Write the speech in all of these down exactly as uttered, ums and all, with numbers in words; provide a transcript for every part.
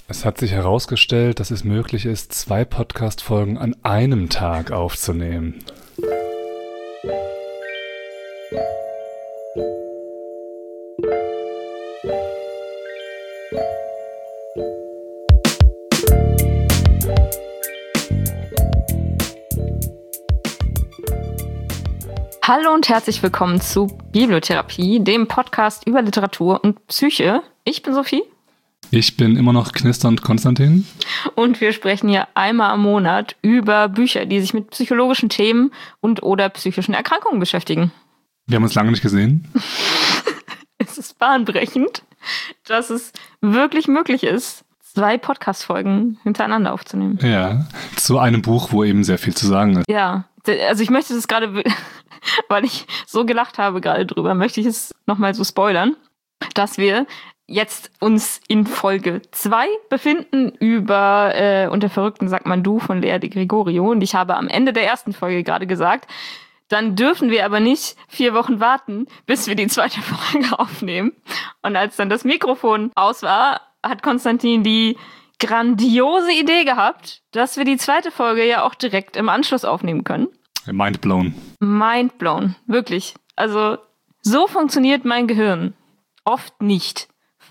Es hat sich herausgestellt, dass es möglich ist, zwei Podcast-Folgen an einem Tag aufzunehmen. Hallo und herzlich willkommen zu Bibliotherapie, dem Podcast über Literatur und Psyche. Ich bin Sophie. Ich bin immer noch knisternd Konstantin. Und wir sprechen hier einmal am Monat über Bücher, die sich mit psychologischen Themen und oder psychischen Erkrankungen beschäftigen. Wir haben uns lange nicht gesehen. Es ist bahnbrechend, dass es wirklich möglich ist, zwei Podcast-Folgen hintereinander aufzunehmen. Ja, zu einem Buch, wo eben sehr viel zu sagen ist. Ja, also ich möchte das gerade, weil ich so gelacht habe gerade drüber, möchte ich es nochmal so spoilern, dass wir jetzt uns in Folge zwei befinden über äh, Unter Verrückten sagt man du von Lea de Gregorio. Und ich habe am Ende der ersten Folge gerade gesagt, dann dürfen wir aber nicht vier Wochen warten, bis wir die zweite Folge aufnehmen. Und als dann das Mikrofon aus war, hat Konstantin die grandiose Idee gehabt, dass wir die zweite Folge ja auch direkt im Anschluss aufnehmen können. Mind blown. Mind blown, wirklich. Also so funktioniert mein Gehirn. Oft nicht.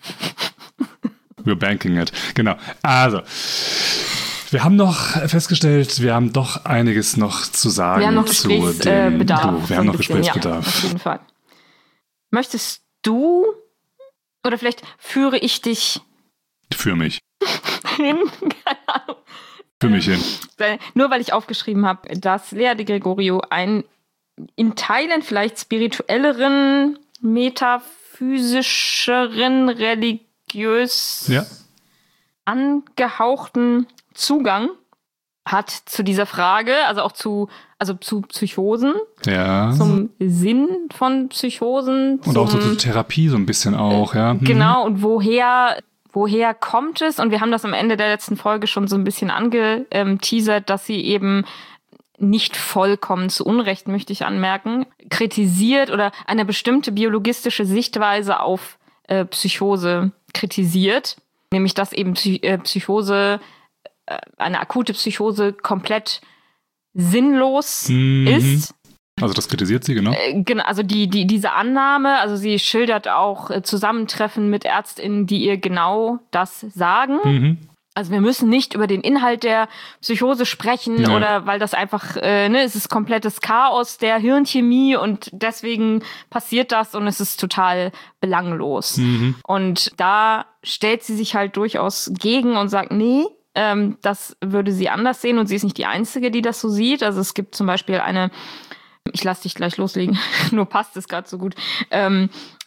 We're banking it. Genau. Also, wir haben noch festgestellt, wir haben doch einiges noch zu sagen. Wir haben noch zu Gesprächsbedarf. dem Buch. Wir haben noch bisschen, Gesprächsbedarf. Ja, auf jeden Fall. Möchtest du, oder vielleicht führe ich dich Für mich. hin? Keine Ahnung. Für mich hin. Nur weil ich aufgeschrieben habe, dass Lea de Gregorio einen in Teilen vielleicht spirituelleren, metaphysischeren, religiös Ja. angehauchten Zugang hat zu dieser Frage, also auch zu, also zu Psychosen, Ja. zum Sinn von Psychosen. Und auch so zur Therapie so ein bisschen auch, ja. Hm. Genau, und woher, woher kommt es? Und wir haben das am Ende der letzten Folge schon so ein bisschen angeteasert, dass sie eben nicht vollkommen zu Unrecht, möchte ich anmerken, kritisiert oder eine bestimmte biologistische Sichtweise auf äh, Psychose kritisiert. Nämlich, dass eben Psy- äh, Psychose, äh, eine akute Psychose komplett sinnlos Mhm. ist. Also das kritisiert sie, genau. Äh, genau, also die, die, diese Annahme, also sie schildert auch äh, Zusammentreffen mit ÄrztInnen, die ihr genau das sagen. Mhm. Also wir müssen nicht über den Inhalt der Psychose sprechen Ja. oder weil das einfach, äh, ne, es ist komplettes Chaos der Hirnchemie und deswegen passiert das und es ist total belanglos. Mhm. Und da stellt sie sich halt durchaus gegen und sagt, nee, ähm, das würde sie anders sehen und sie ist nicht die Einzige, die das so sieht. Also es gibt zum Beispiel eine, ich lass dich gleich loslegen, nur passt es gerade so gut, ähm,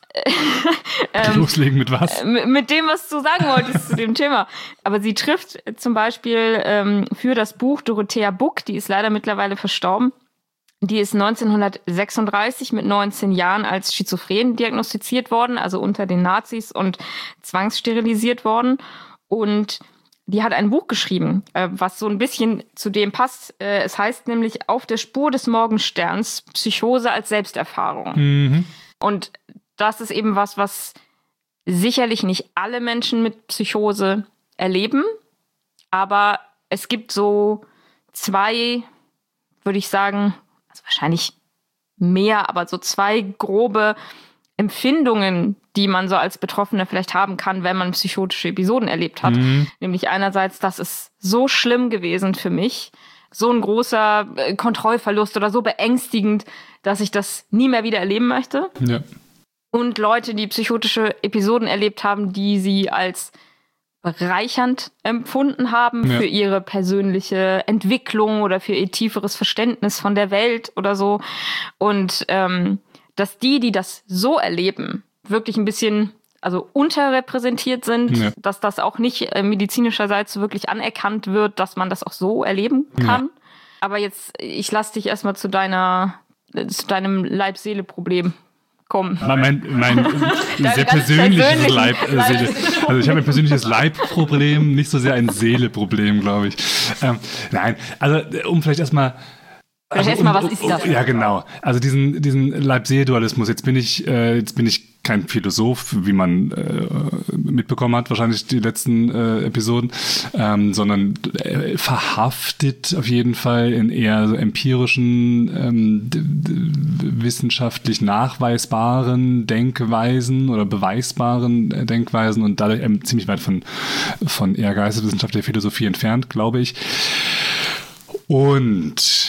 ähm, Loslegen mit was? mit, mit dem, was du sagen wolltest zu dem Thema. Aber sie trifft zum Beispiel ähm, für das Buch Dorothea Buck, die ist leider mittlerweile verstorben. Die ist neunzehnhundertsechsunddreißig mit neunzehn Jahren als schizophren diagnostiziert worden, also unter den Nazis und zwangssterilisiert worden. Und die hat ein Buch geschrieben, äh, was so ein bisschen zu dem passt. Äh, es heißt nämlich Auf der Spur des Morgensterns, Psychose als Selbsterfahrung. Mhm. Und das ist eben was, was sicherlich nicht alle Menschen mit Psychose erleben. Aber es gibt so zwei, würde ich sagen, also wahrscheinlich mehr, aber so zwei grobe Empfindungen, die man so als Betroffener vielleicht haben kann, wenn man psychotische Episoden erlebt hat. Mhm. Nämlich einerseits, das ist so schlimm gewesen für mich, so ein großer äh, Kontrollverlust oder so beängstigend, dass ich das nie mehr wieder erleben möchte. Ja. Und Leute, die psychotische Episoden erlebt haben, die sie als bereichernd empfunden haben Ja. für ihre persönliche Entwicklung oder für ihr tieferes Verständnis von der Welt oder so. Und ähm, dass die, die das so erleben, wirklich ein bisschen also unterrepräsentiert sind, Ja. dass das auch nicht äh, medizinischerseits wirklich anerkannt wird, dass man das auch so erleben kann. Ja. Aber jetzt, ich lasse dich erstmal zu deiner, äh, zu deinem Leib-Seele-Problem kommen. Mein, mein sehr ganz persönliches persönlichen Leib, äh, Seele. Also ich habe ein persönliches Leibproblem, nicht so sehr ein Seeleproblem, glaube ich. Ähm, nein, also um vielleicht erstmal Vielleicht Also, erstmal, um, was ist um, das? Ja, genau. Also diesen, diesen Leib-Seele-Dualismus, jetzt bin ich, äh, jetzt bin ich kein Philosoph, wie man äh, mitbekommen hat, wahrscheinlich die letzten äh, Episoden, ähm, sondern äh, verhaftet auf jeden Fall in eher so empirischen, ähm, d- d- wissenschaftlich nachweisbaren Denkweisen oder beweisbaren äh, Denkweisen und dadurch ähm, ziemlich weit von, von eher Geisteswissenschaft der Philosophie entfernt, glaube ich. Und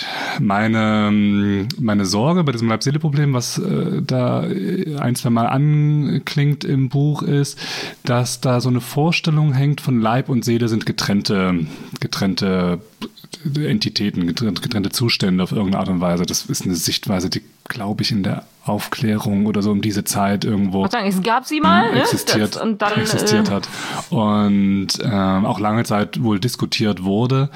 meine, meine Sorge bei diesem Leib-Seele-Problem, was äh, da ein, zwei Mal anklingt im Buch, ist, dass da so eine Vorstellung hängt von Leib und Seele sind getrennte, getrennte Entitäten, getrennte Zustände auf irgendeine Art und Weise. Das ist eine Sichtweise, die, glaube ich, in der Aufklärung oder so um diese Zeit irgendwo ich sagen, es gab sie mal, existiert, ne? das, und dann, existiert äh, hat und ähm, auch lange Zeit wohl diskutiert wurde.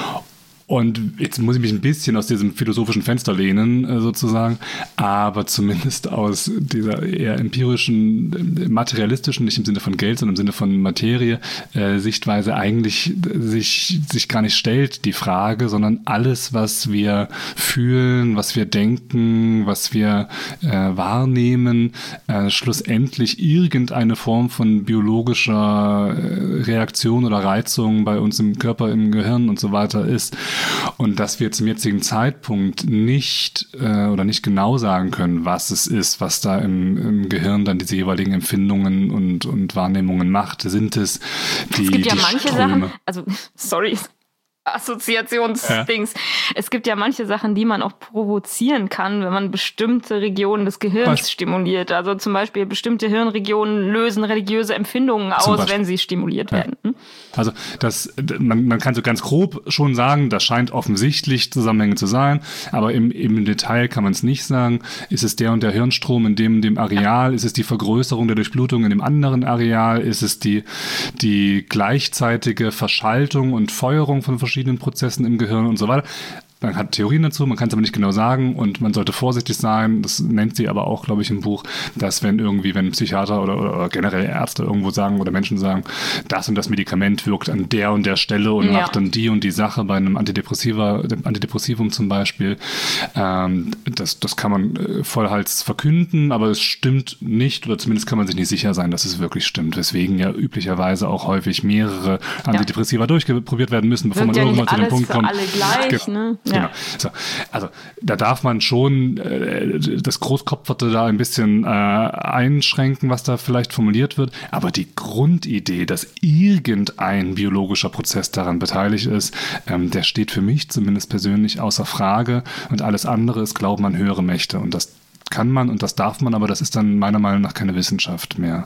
Und jetzt muss ich mich ein bisschen aus diesem philosophischen Fenster lehnen, äh, sozusagen, aber zumindest aus dieser eher empirischen, äh, materialistischen, nicht im Sinne von Geld, sondern im Sinne von Materie, äh, Sichtweise eigentlich sich, sich gar nicht stellt, die Frage, sondern alles, was wir fühlen, was wir denken, was wir äh, wahrnehmen, äh, schlussendlich irgendeine Form von biologischer äh, Reaktion oder Reizung bei uns im Körper, im Gehirn und so weiter ist. Und dass wir zum jetzigen Zeitpunkt nicht äh, oder nicht genau sagen können, was es ist, was da im, im Gehirn dann diese jeweiligen Empfindungen und, und Wahrnehmungen macht. Sind es die, es gibt ja die manche Ströme? Sachen, also sorry, Assoziationsdings. Ja. Es gibt ja manche Sachen, die man auch provozieren kann, wenn man bestimmte Regionen des Gehirns Was? stimuliert. Also zum Beispiel bestimmte Hirnregionen lösen religiöse Empfindungen aus, Beispiel. wenn sie stimuliert ja. werden. Also das, man, man kann so ganz grob schon sagen, das scheint offensichtlich Zusammenhänge zu sein, aber im, im Detail kann man es nicht sagen. Ist es der und der Hirnstrom in dem, dem Areal? Ja. Ist es die Vergrößerung der Durchblutung in dem anderen Areal? Ist es die, die gleichzeitige Verschaltung und Feuerung von verschiedenen verschiedenen Prozessen im Gehirn und so weiter. Man hat Theorien dazu, man kann es aber nicht genau sagen und man sollte vorsichtig sein, das nennt sie aber auch, glaube ich, im Buch, dass wenn irgendwie, wenn Psychiater oder, oder generell Ärzte irgendwo sagen oder Menschen sagen, das und das Medikament wirkt an der und der Stelle und ja. macht dann die und die Sache bei einem Antidepressiva, dem Antidepressivum zum Beispiel, ähm, das, das kann man äh, vollhals verkünden, aber es stimmt nicht oder zumindest kann man sich nicht sicher sein, dass es wirklich stimmt, weswegen ja üblicherweise auch häufig mehrere Antidepressiva ja. durchprobiert werden müssen, bevor wirkt man ja irgendwann zu dem Punkt für kommt. Alle gleich, Ge- ne? Genau. So, also da darf man schon äh, das Großkopferte da ein bisschen äh, einschränken, was da vielleicht formuliert wird. Aber die Grundidee, dass irgendein biologischer Prozess daran beteiligt ist, ähm, der steht für mich zumindest persönlich außer Frage. Und alles andere ist Glauben an höhere Mächte. Und das kann man und das darf man, aber das ist dann meiner Meinung nach keine Wissenschaft mehr.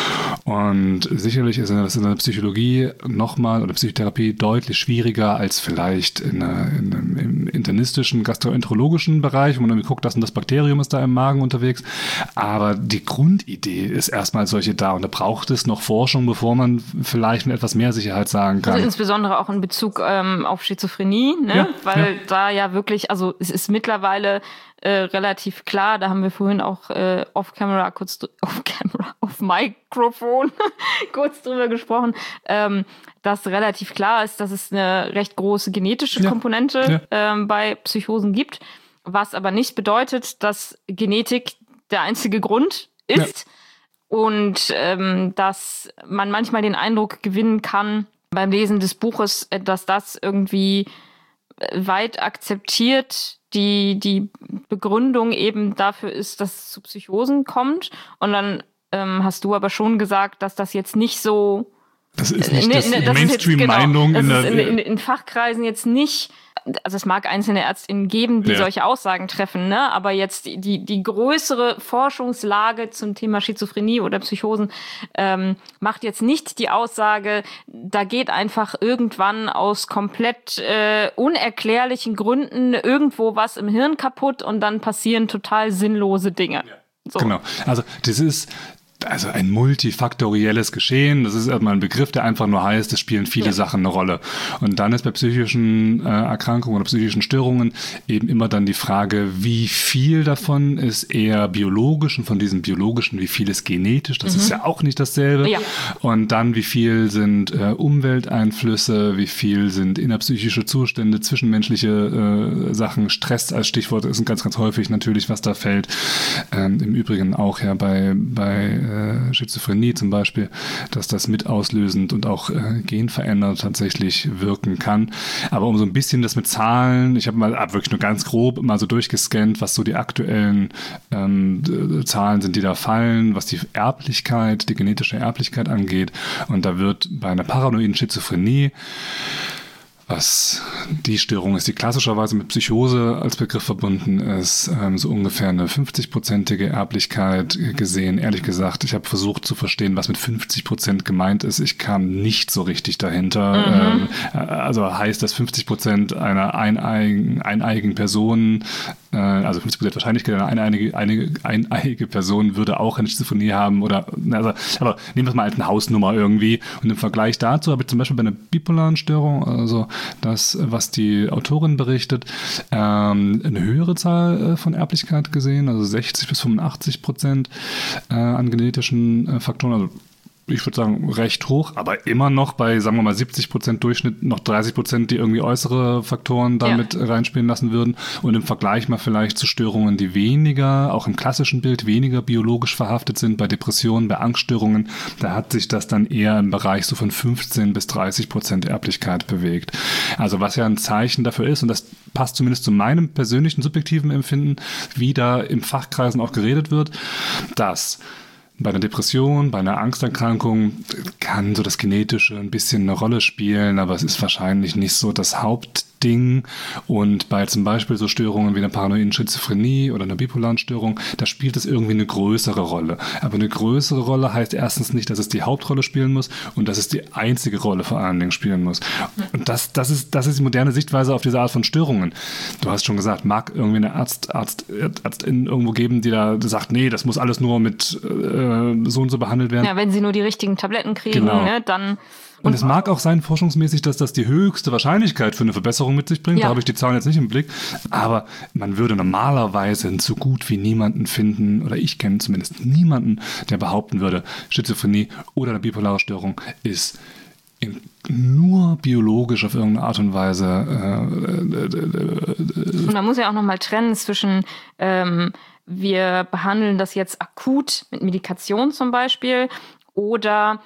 Und sicherlich ist das in der Psychologie nochmal oder Psychotherapie deutlich schwieriger als vielleicht in, einer, in einem, im internistischen, gastroenterologischen Bereich, wo man irgendwie guckt, das und das Bakterium ist da im Magen unterwegs. Aber die Grundidee ist erstmal solche da und da braucht es noch Forschung, bevor man vielleicht mit etwas mehr Sicherheit sagen kann. Also insbesondere auch in Bezug ähm, auf Schizophrenie, ne? Ja, weil ja. da ja wirklich, also es ist mittlerweile Äh, relativ klar, da haben wir vorhin auch äh, off-camera, kurz off-camera, auf Mikrofon kurz drüber gesprochen, ähm, dass relativ klar ist, dass es eine recht große genetische ja. Komponente ja. Ähm, bei Psychosen gibt, was aber nicht bedeutet, dass Genetik der einzige Grund ist ja. und ähm, dass man manchmal den Eindruck gewinnen kann beim Lesen des Buches, dass das irgendwie weit akzeptiert die die Begründung eben dafür ist, dass es zu Psychosen kommt. Und dann ähm, hast du aber schon gesagt, dass das jetzt nicht so... Das ist nicht äh, das, ne, die das Mainstream-Meinung. Genau, in, das der, ist in, in, in Fachkreisen jetzt nicht... Also es mag einzelne ÄrztInnen geben, die ja. solche Aussagen treffen, ne? Aber jetzt die, die größere Forschungslage zum Thema Schizophrenie oder Psychosen ähm, macht jetzt nicht die Aussage, da geht einfach irgendwann aus komplett äh, unerklärlichen Gründen irgendwo was im Hirn kaputt und dann passieren total sinnlose Dinge. Ja. So. Genau, also das ist also ein multifaktorielles Geschehen. Das ist erstmal ein Begriff, der einfach nur heißt, es spielen viele ja. Sachen eine Rolle. Und dann ist bei psychischen äh, Erkrankungen oder psychischen Störungen eben immer dann die Frage, wie viel davon ist eher biologisch und von diesem biologischen, wie viel ist genetisch. Das mhm. ist ja auch nicht dasselbe. Ja. Und dann, wie viel sind äh, Umwelteinflüsse, wie viel sind innerpsychische Zustände, zwischenmenschliche äh, Sachen. Stress als Stichwort ist ganz, ganz häufig natürlich, was da fällt. Ähm, im Übrigen auch ja bei, bei äh, Schizophrenie zum Beispiel, dass das mit auslösend und auch äh, genverändert tatsächlich wirken kann. Aber um so ein bisschen das mit Zahlen, ich habe mal hab wirklich nur ganz grob mal so durchgescannt, was so die aktuellen ähm, Zahlen sind, die da fallen, was die Erblichkeit, die genetische Erblichkeit angeht. Und da wird bei einer paranoiden Schizophrenie, was die Störung ist, die klassischerweise mit Psychose als Begriff verbunden ist, ähm, so ungefähr eine fünfzig-prozentige Erblichkeit gesehen. Ehrlich gesagt, ich habe versucht zu verstehen, was mit fünfzig Prozent gemeint ist. Ich kam nicht so richtig dahinter. Mhm. Ähm, also heißt das fünfzig Prozent einer eineigen, eineigen Person, äh, also fünfzig Prozent Wahrscheinlichkeit einer eineiige, einige, eineiige Person würde auch eine Schizophrenie haben oder, also, aber nehmen wir es mal als eine Hausnummer irgendwie. Und im Vergleich dazu habe ich zum Beispiel bei einer bipolaren Störung, also das, was die Autorin berichtet, ähm, eine höhere Zahl äh, von Erblichkeit gesehen, also sechzig bis fünfundachtzig Prozent äh, an genetischen äh, Faktoren, also ich würde sagen, recht hoch, aber immer noch bei, sagen wir mal, siebzig Prozent Durchschnitt noch dreißig Prozent, die irgendwie äußere Faktoren damit ja. reinspielen lassen würden. Und im Vergleich mal vielleicht zu Störungen, die weniger, auch im klassischen Bild, weniger biologisch verhaftet sind, bei Depressionen, bei Angststörungen, da hat sich das dann eher im Bereich so von fünfzehn bis dreißig Prozent Erblichkeit bewegt. Also was ja ein Zeichen dafür ist, und das passt zumindest zu meinem persönlichen subjektiven Empfinden, wie da im Fachkreisen auch geredet wird, dass bei einer Depression, bei einer Angsterkrankung kann so das Genetische ein bisschen eine Rolle spielen, aber es ist wahrscheinlich nicht so das Hauptding. Und bei zum Beispiel so Störungen wie einer paranoiden Schizophrenie oder einer bipolaren Störung, da spielt es irgendwie eine größere Rolle. Aber eine größere Rolle heißt erstens nicht, dass es die Hauptrolle spielen muss und dass es die einzige Rolle vor allen Dingen spielen muss. Und das, das ist, das ist die moderne Sichtweise auf diese Art von Störungen. Du hast schon gesagt, mag irgendwie eine Arzt, Arzt, Ärztin irgendwo geben, die da sagt, nee, das muss alles nur mit äh, so und so behandelt werden. Ja, wenn sie nur die richtigen Tabletten kriegen, genau. ne, dann... Und, und es mag auch sein, forschungsmäßig, dass das die höchste Wahrscheinlichkeit für eine Verbesserung mit sich bringt. Ja. Da habe ich die Zahlen jetzt nicht im Blick. Aber man würde normalerweise so gut wie niemanden finden, oder ich kenne zumindest niemanden, der behaupten würde, Schizophrenie oder eine bipolare Störung ist in, nur biologisch auf irgendeine Art und Weise. Äh, äh, äh, und man muss ja auch nochmal trennen zwischen... Ähm, wir behandeln das jetzt akut mit Medikation zum Beispiel oder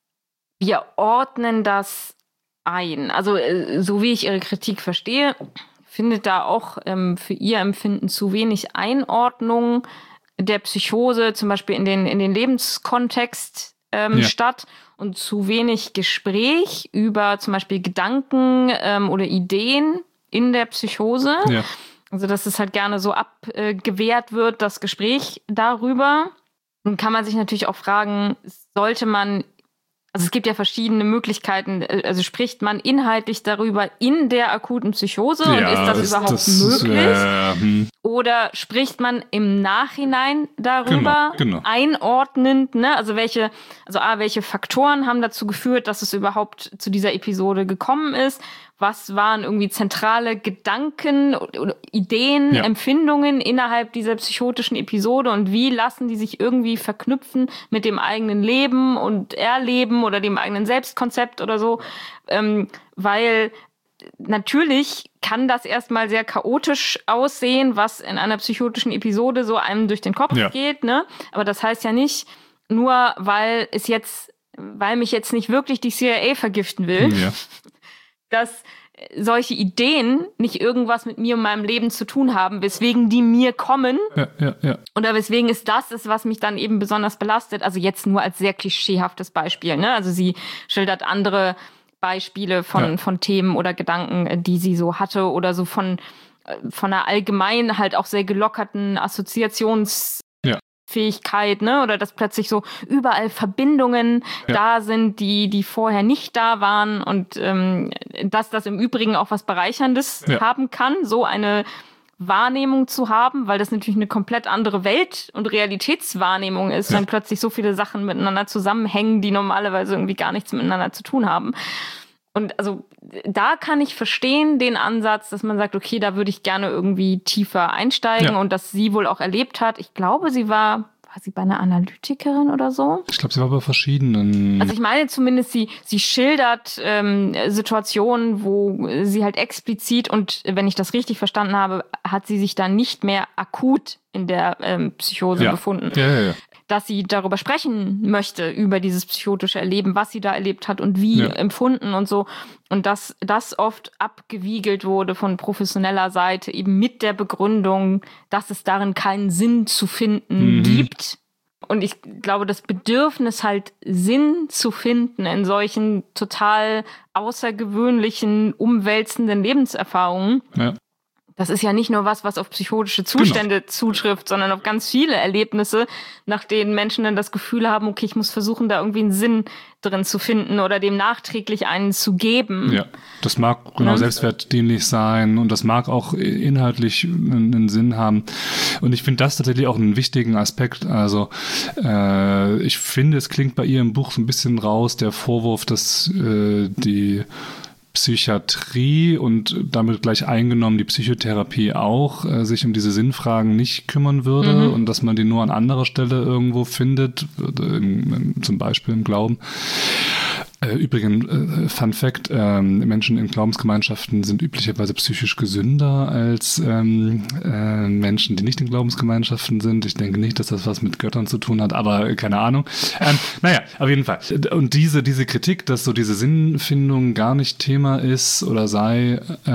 wir ordnen das ein. Also so wie ich Ihre Kritik verstehe, findet da auch ähm, für Ihr Empfinden zu wenig Einordnung der Psychose zum Beispiel in den, in den Lebenskontext ähm, ja. statt und zu wenig Gespräch über zum Beispiel Gedanken ähm, oder Ideen in der Psychose. Ja. Also, dass es halt gerne so abgewehrt wird, das Gespräch darüber. Nun kann man sich natürlich auch fragen, sollte man, also es gibt ja verschiedene Möglichkeiten, also spricht man inhaltlich darüber in der akuten Psychose ja, und ist das, das überhaupt das möglich? Ist, äh, hm. Oder spricht man im Nachhinein darüber, genau, genau. einordnend, ne? Also welche, also A, welche Faktoren haben dazu geführt, dass es überhaupt zu dieser Episode gekommen ist? Was waren irgendwie zentrale Gedanken, Ideen, ja. Empfindungen innerhalb dieser psychotischen Episode und wie lassen die sich irgendwie verknüpfen mit dem eigenen Leben und Erleben oder dem eigenen Selbstkonzept oder so? Ähm, weil natürlich kann das erstmal sehr chaotisch aussehen, was in einer psychotischen Episode so einem durch den Kopf ja. geht, ne? Aber das heißt ja nicht, nur weil es jetzt, weil mich jetzt nicht wirklich die C I A vergiften will, ja. dass solche Ideen nicht irgendwas mit mir und meinem Leben zu tun haben, weswegen die mir kommen. Ja, ja, ja. Oder weswegen es das ist, was mich dann eben besonders belastet. Also jetzt nur als sehr klischeehaftes Beispiel, ne? Also sie schildert andere Beispiele von, ja. von Themen oder Gedanken, die sie so hatte oder so von, von einer allgemein halt auch sehr gelockerten Assoziations- Fähigkeit, ne, oder dass plötzlich so überall Verbindungen ja. da sind, die die vorher nicht da waren und ähm, dass das im Übrigen auch was Bereicherndes ja. haben kann, so eine Wahrnehmung zu haben, weil das natürlich eine komplett andere Welt- und Realitätswahrnehmung ist, ja. Wenn plötzlich so viele Sachen miteinander zusammenhängen, die normalerweise irgendwie gar nichts miteinander zu tun haben. Und also da kann ich verstehen den Ansatz, dass man sagt, okay, da würde ich gerne irgendwie tiefer einsteigen ja. Und dass sie wohl auch erlebt hat. Ich glaube, sie war, war sie bei einer Analytikerin oder so? Ich glaube, sie war bei verschiedenen. Also ich meine zumindest, sie, sie schildert ähm, Situationen, wo sie halt explizit, und wenn ich das richtig verstanden habe, hat sie sich dann nicht mehr akut in der ähm, Psychose ja. befunden. Ja, ja, ja. Dass sie darüber sprechen möchte, über dieses psychotische Erleben, was sie da erlebt hat und wie ja. empfunden und so. Und dass das oft abgewiegelt wurde von professioneller Seite, eben mit der Begründung, dass es darin keinen Sinn zu finden mhm. gibt. Und ich glaube, das Bedürfnis halt, Sinn zu finden in solchen total außergewöhnlichen, umwälzenden Lebenserfahrungen, ja. Das ist ja nicht nur was, was auf psychotische Zustände genau. zutrifft, sondern auf ganz viele Erlebnisse, nach denen Menschen dann das Gefühl haben, okay, ich muss versuchen, da irgendwie einen Sinn drin zu finden oder dem nachträglich einen zu geben. Ja, das mag genau ja. selbstwertdienlich sein und das mag auch inhaltlich einen, einen Sinn haben. Und ich finde das tatsächlich auch einen wichtigen Aspekt. Also äh, ich finde, es klingt bei ihr im Buch so ein bisschen raus, der Vorwurf, dass äh, die Psychiatrie und damit gleich eingenommen die Psychotherapie auch äh, sich um diese Sinnfragen nicht kümmern würde mhm. und dass man die nur an anderer Stelle irgendwo findet, in, in, zum Beispiel im Glauben. Äh, übrigens, äh, Fun Fact, äh, Menschen in Glaubensgemeinschaften sind üblicherweise psychisch gesünder als ähm, äh, Menschen, die nicht in Glaubensgemeinschaften sind. Ich denke nicht, dass das was mit Göttern zu tun hat, aber keine Ahnung. Ähm, naja, auf jeden Fall. Und diese, diese Kritik, dass so diese Sinnfindung gar nicht Thema ist oder sei, äh,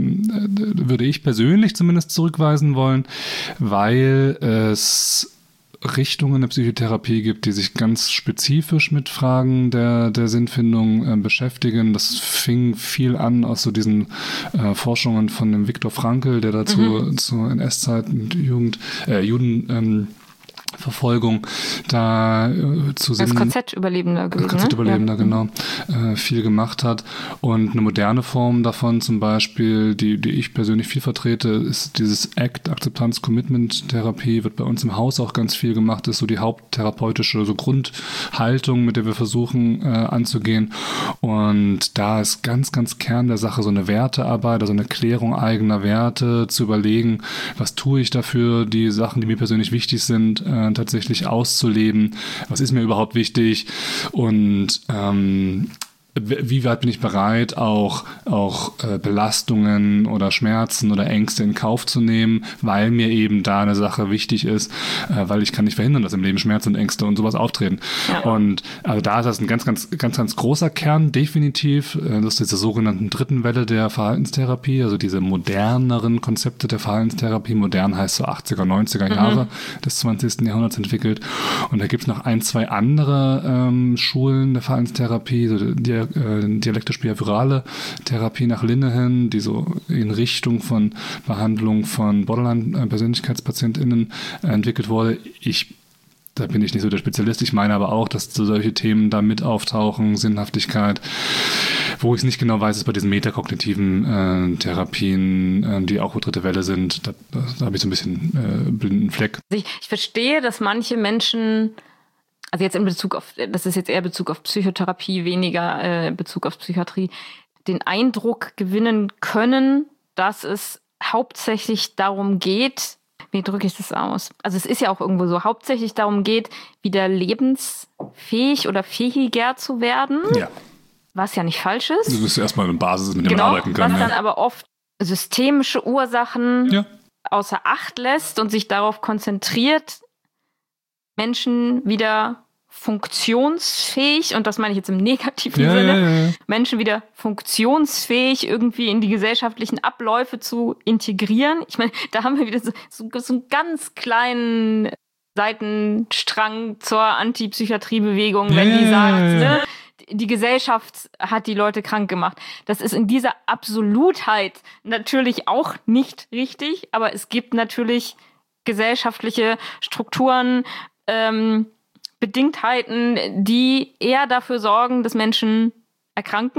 würde ich persönlich zumindest zurückweisen wollen, weil es Richtungen der Psychotherapie gibt, die sich ganz spezifisch mit Fragen der, der Sinnfindung äh, beschäftigen. Das fing viel an aus so diesen äh, Forschungen von dem Viktor Frankl, der dazu mhm. zur N S-Zeit und Jugend, äh, Juden ähm, Verfolgung da äh, zu sehen. Als K Z-Überlebender gewesen. K Z-Überlebender, ne? genau. Äh, viel gemacht hat. Und eine moderne Form davon zum Beispiel, die, die ich persönlich viel vertrete, ist dieses A C T, Akzeptanz-Commitment-Therapie, wird bei uns im Haus auch ganz viel gemacht, ist so die haupttherapeutische so Grundhaltung, mit der wir versuchen äh, anzugehen. Und da ist ganz, ganz Kern der Sache so eine Wertearbeit, also eine Klärung eigener Werte, zu überlegen, was tue ich dafür, die Sachen, die mir persönlich wichtig sind, äh, tatsächlich auszuleben. Was ist mir überhaupt wichtig? Und ähm, wie weit bin ich bereit, auch, auch äh, Belastungen oder Schmerzen oder Ängste in Kauf zu nehmen, weil mir eben da eine Sache wichtig ist, äh, weil ich kann nicht verhindern, dass im Leben Schmerz und Ängste und sowas auftreten. Ja. Und also da ist das ein ganz, ganz, ganz, ganz großer Kern, definitiv. Äh, das ist diese sogenannten dritten Welle der Verhaltenstherapie, also diese moderneren Konzepte der Verhaltenstherapie. Modern heißt so achtziger, neunziger mhm. Jahre des zwanzigsten Jahrhunderts entwickelt. Und da gibt es noch ein, zwei andere ähm, Schulen der Verhaltenstherapie, so die dialektisch-behaviorale Therapie nach Linehan, die so in Richtung von Behandlung von Borderline-PersönlichkeitspatientInnen entwickelt wurde. Ich Da bin ich nicht so der Spezialist. Ich meine aber auch, dass so solche Themen da mit auftauchen, Sinnhaftigkeit. Wo ich es nicht genau weiß, ist bei diesen metakognitiven äh, Therapien, äh, die auch dritte Welle sind. Da, da, da habe ich so ein bisschen äh, blinden Fleck. Ich, ich verstehe, dass manche Menschen, also jetzt in Bezug auf, das ist jetzt eher Bezug auf Psychotherapie, weniger äh, Bezug auf Psychiatrie, den Eindruck gewinnen können, dass es hauptsächlich darum geht, wie drücke ich das aus? Also es ist ja auch irgendwo so, hauptsächlich darum geht, wieder lebensfähig oder fähiger zu werden, ja. Was ja nicht falsch ist. Das ist erstmal eine Basis, mit der genau, man arbeiten kann. Was ja. dann aber oft systemische Ursachen ja. außer Acht lässt und sich darauf konzentriert, Menschen wieder funktionsfähig, und das meine ich jetzt im negativen ja, Sinne, ja, ja, ja. Menschen wieder funktionsfähig irgendwie in die gesellschaftlichen Abläufe zu integrieren. Ich meine, da haben wir wieder so, so, so einen ganz kleinen Seitenstrang zur Antipsychiatriebewegung, wenn ja, die sagt, ja, ja. ne, die Gesellschaft hat die Leute krank gemacht. Das ist in dieser Absolutheit natürlich auch nicht richtig, aber es gibt natürlich gesellschaftliche Strukturen, ähm, Bedingtheiten, die eher dafür sorgen, dass Menschen erkranken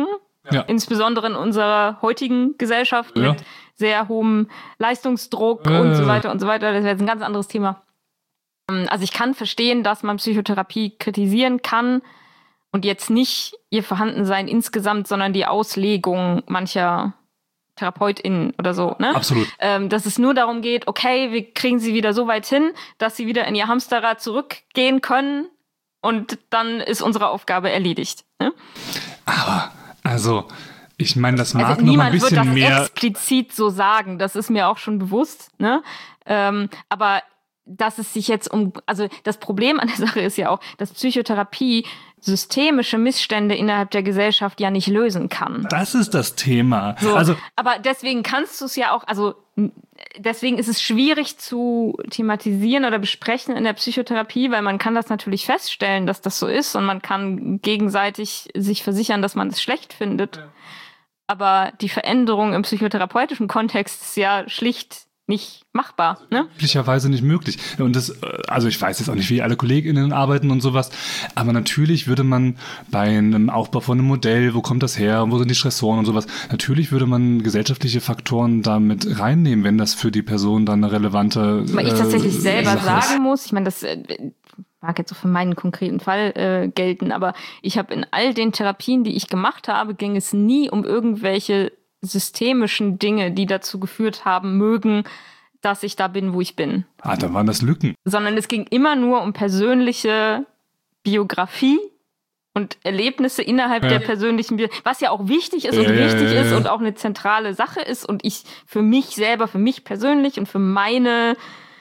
Ja. Insbesondere in unserer heutigen Gesellschaft ja. mit sehr hohem Leistungsdruck äh. und so weiter und so weiter. Das wäre jetzt ein ganz anderes Thema. Also ich kann verstehen, dass man Psychotherapie kritisieren kann und jetzt nicht ihr Vorhandensein insgesamt, sondern die Auslegung mancher TherapeutInnen oder so. Ne? Absolut. Ähm, dass es nur darum geht, okay, wir kriegen sie wieder so weit hin, dass sie wieder in ihr Hamsterrad zurückgehen können und dann ist unsere Aufgabe erledigt. Ne? Aber, also, ich meine, das mag also noch mal ein bisschen mehr... Niemand wird das explizit so sagen, das ist mir auch schon bewusst. Ne? Ähm, aber dass es sich jetzt um... Also das Problem an der Sache ist ja auch, dass Psychotherapie systemische Missstände innerhalb der Gesellschaft ja nicht lösen kann. Das ist das Thema. So, also, aber deswegen kannst du es ja auch... Also deswegen ist es schwierig zu thematisieren oder besprechen in der Psychotherapie, weil man kann das natürlich feststellen, dass das so ist und man kann gegenseitig sich versichern, dass man es schlecht findet. Ja. Aber die Veränderung im psychotherapeutischen Kontext ist ja schlicht nicht machbar, ne? Möglicherweise nicht möglich. Und das, also ich weiß jetzt auch nicht, wie alle KollegInnen arbeiten und sowas, aber natürlich würde man bei einem Aufbau von einem Modell, wo kommt das her, wo sind die Stressoren und sowas, natürlich würde man gesellschaftliche Faktoren da mit reinnehmen, wenn das für die Person dann eine relevante Aber ich tatsächlich äh, selber Sache sagen ist. muss, ich meine, das äh, mag jetzt so für meinen konkreten Fall äh, gelten, aber ich habe in all den Therapien, die ich gemacht habe, ging es nie um irgendwelche systemischen Dinge, die dazu geführt haben mögen, dass ich da bin, wo ich bin. Ah, da waren das Lücken. Sondern es ging immer nur um persönliche Biografie und Erlebnisse innerhalb ja. der persönlichen Biografie, was ja auch wichtig ist und ja, wichtig ja, ja, ja. ist und auch eine zentrale Sache ist und ich für mich selber, für mich persönlich und für meine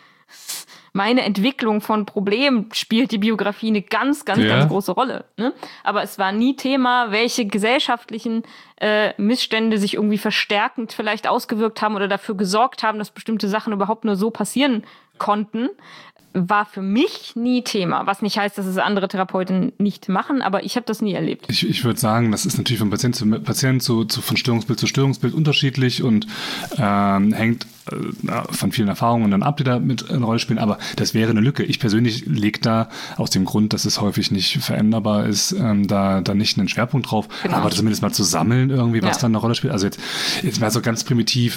meine Entwicklung von Problemen spielt die Biografie eine ganz, ganz, ja. ganz große Rolle. Ne? Aber es war nie Thema, welche gesellschaftlichen äh, Missstände sich irgendwie verstärkend vielleicht ausgewirkt haben oder dafür gesorgt haben, dass bestimmte Sachen überhaupt nur so passieren konnten. War für mich nie Thema, was nicht heißt, dass es andere Therapeuten nicht machen, aber ich habe das nie erlebt. Ich, ich würde sagen, das ist natürlich von Patient zu Patient, zu, zu, von Störungsbild zu Störungsbild unterschiedlich und ähm, hängt äh, von vielen Erfahrungen dann ab, die da mit eine Rolle spielen, aber das wäre eine Lücke. Ich persönlich lege da aus dem Grund, dass es häufig nicht veränderbar ist, ähm, da, da nicht einen Schwerpunkt drauf, genau. aber zumindest mal zu sammeln irgendwie, was ja. dann eine Rolle spielt. Also jetzt, jetzt mal so ganz primitiv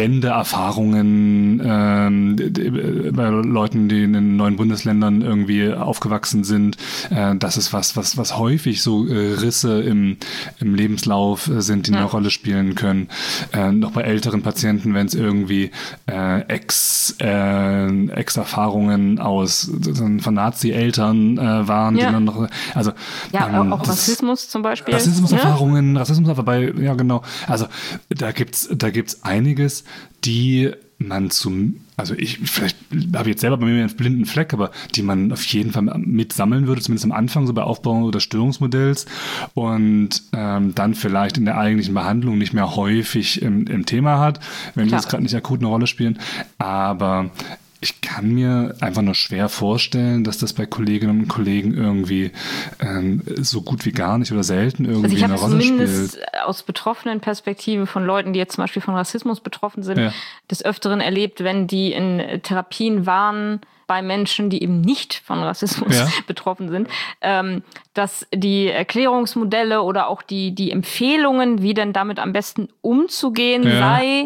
Wende-Erfahrungen ähm, bei Leuten, die in in neuen Bundesländern irgendwie aufgewachsen sind. Äh, das ist was, was, was häufig so äh, Risse im, im Lebenslauf äh, sind, die ja. eine Rolle spielen können. Äh, noch bei älteren Patienten, wenn es irgendwie äh, Ex, äh, Ex-Erfahrungen aus von Nazi-Eltern äh, waren, ja. die dann noch, also ja, ähm, auch Rassismus zum Beispiel. Rassismuserfahrungen, ja? Rassismus, aber bei, ja genau. Also da gibt's, da gibt's einiges, die man zum, also ich, vielleicht habe ich jetzt selber bei mir einen blinden Fleck, aber die man auf jeden Fall mitsammeln würde, zumindest am Anfang, so bei Aufbau des Störungsmodells und ähm, dann vielleicht in der eigentlichen Behandlung nicht mehr häufig im, im Thema hat, wenn die jetzt gerade nicht akut eine Rolle spielen. Aber ich kann mir einfach nur schwer vorstellen, dass das bei Kolleginnen und Kollegen irgendwie ähm, so gut wie gar nicht oder selten irgendwie also eine Rolle spielt. Ich habe zumindest aus betroffenen Perspektive von Leuten, die jetzt zum Beispiel von Rassismus betroffen sind, ja. des Öfteren erlebt, wenn die in Therapien waren bei Menschen, die eben nicht von Rassismus ja. betroffen sind, ähm, dass die Erklärungsmodelle oder auch die, die Empfehlungen, wie denn damit am besten umzugehen ja. sei,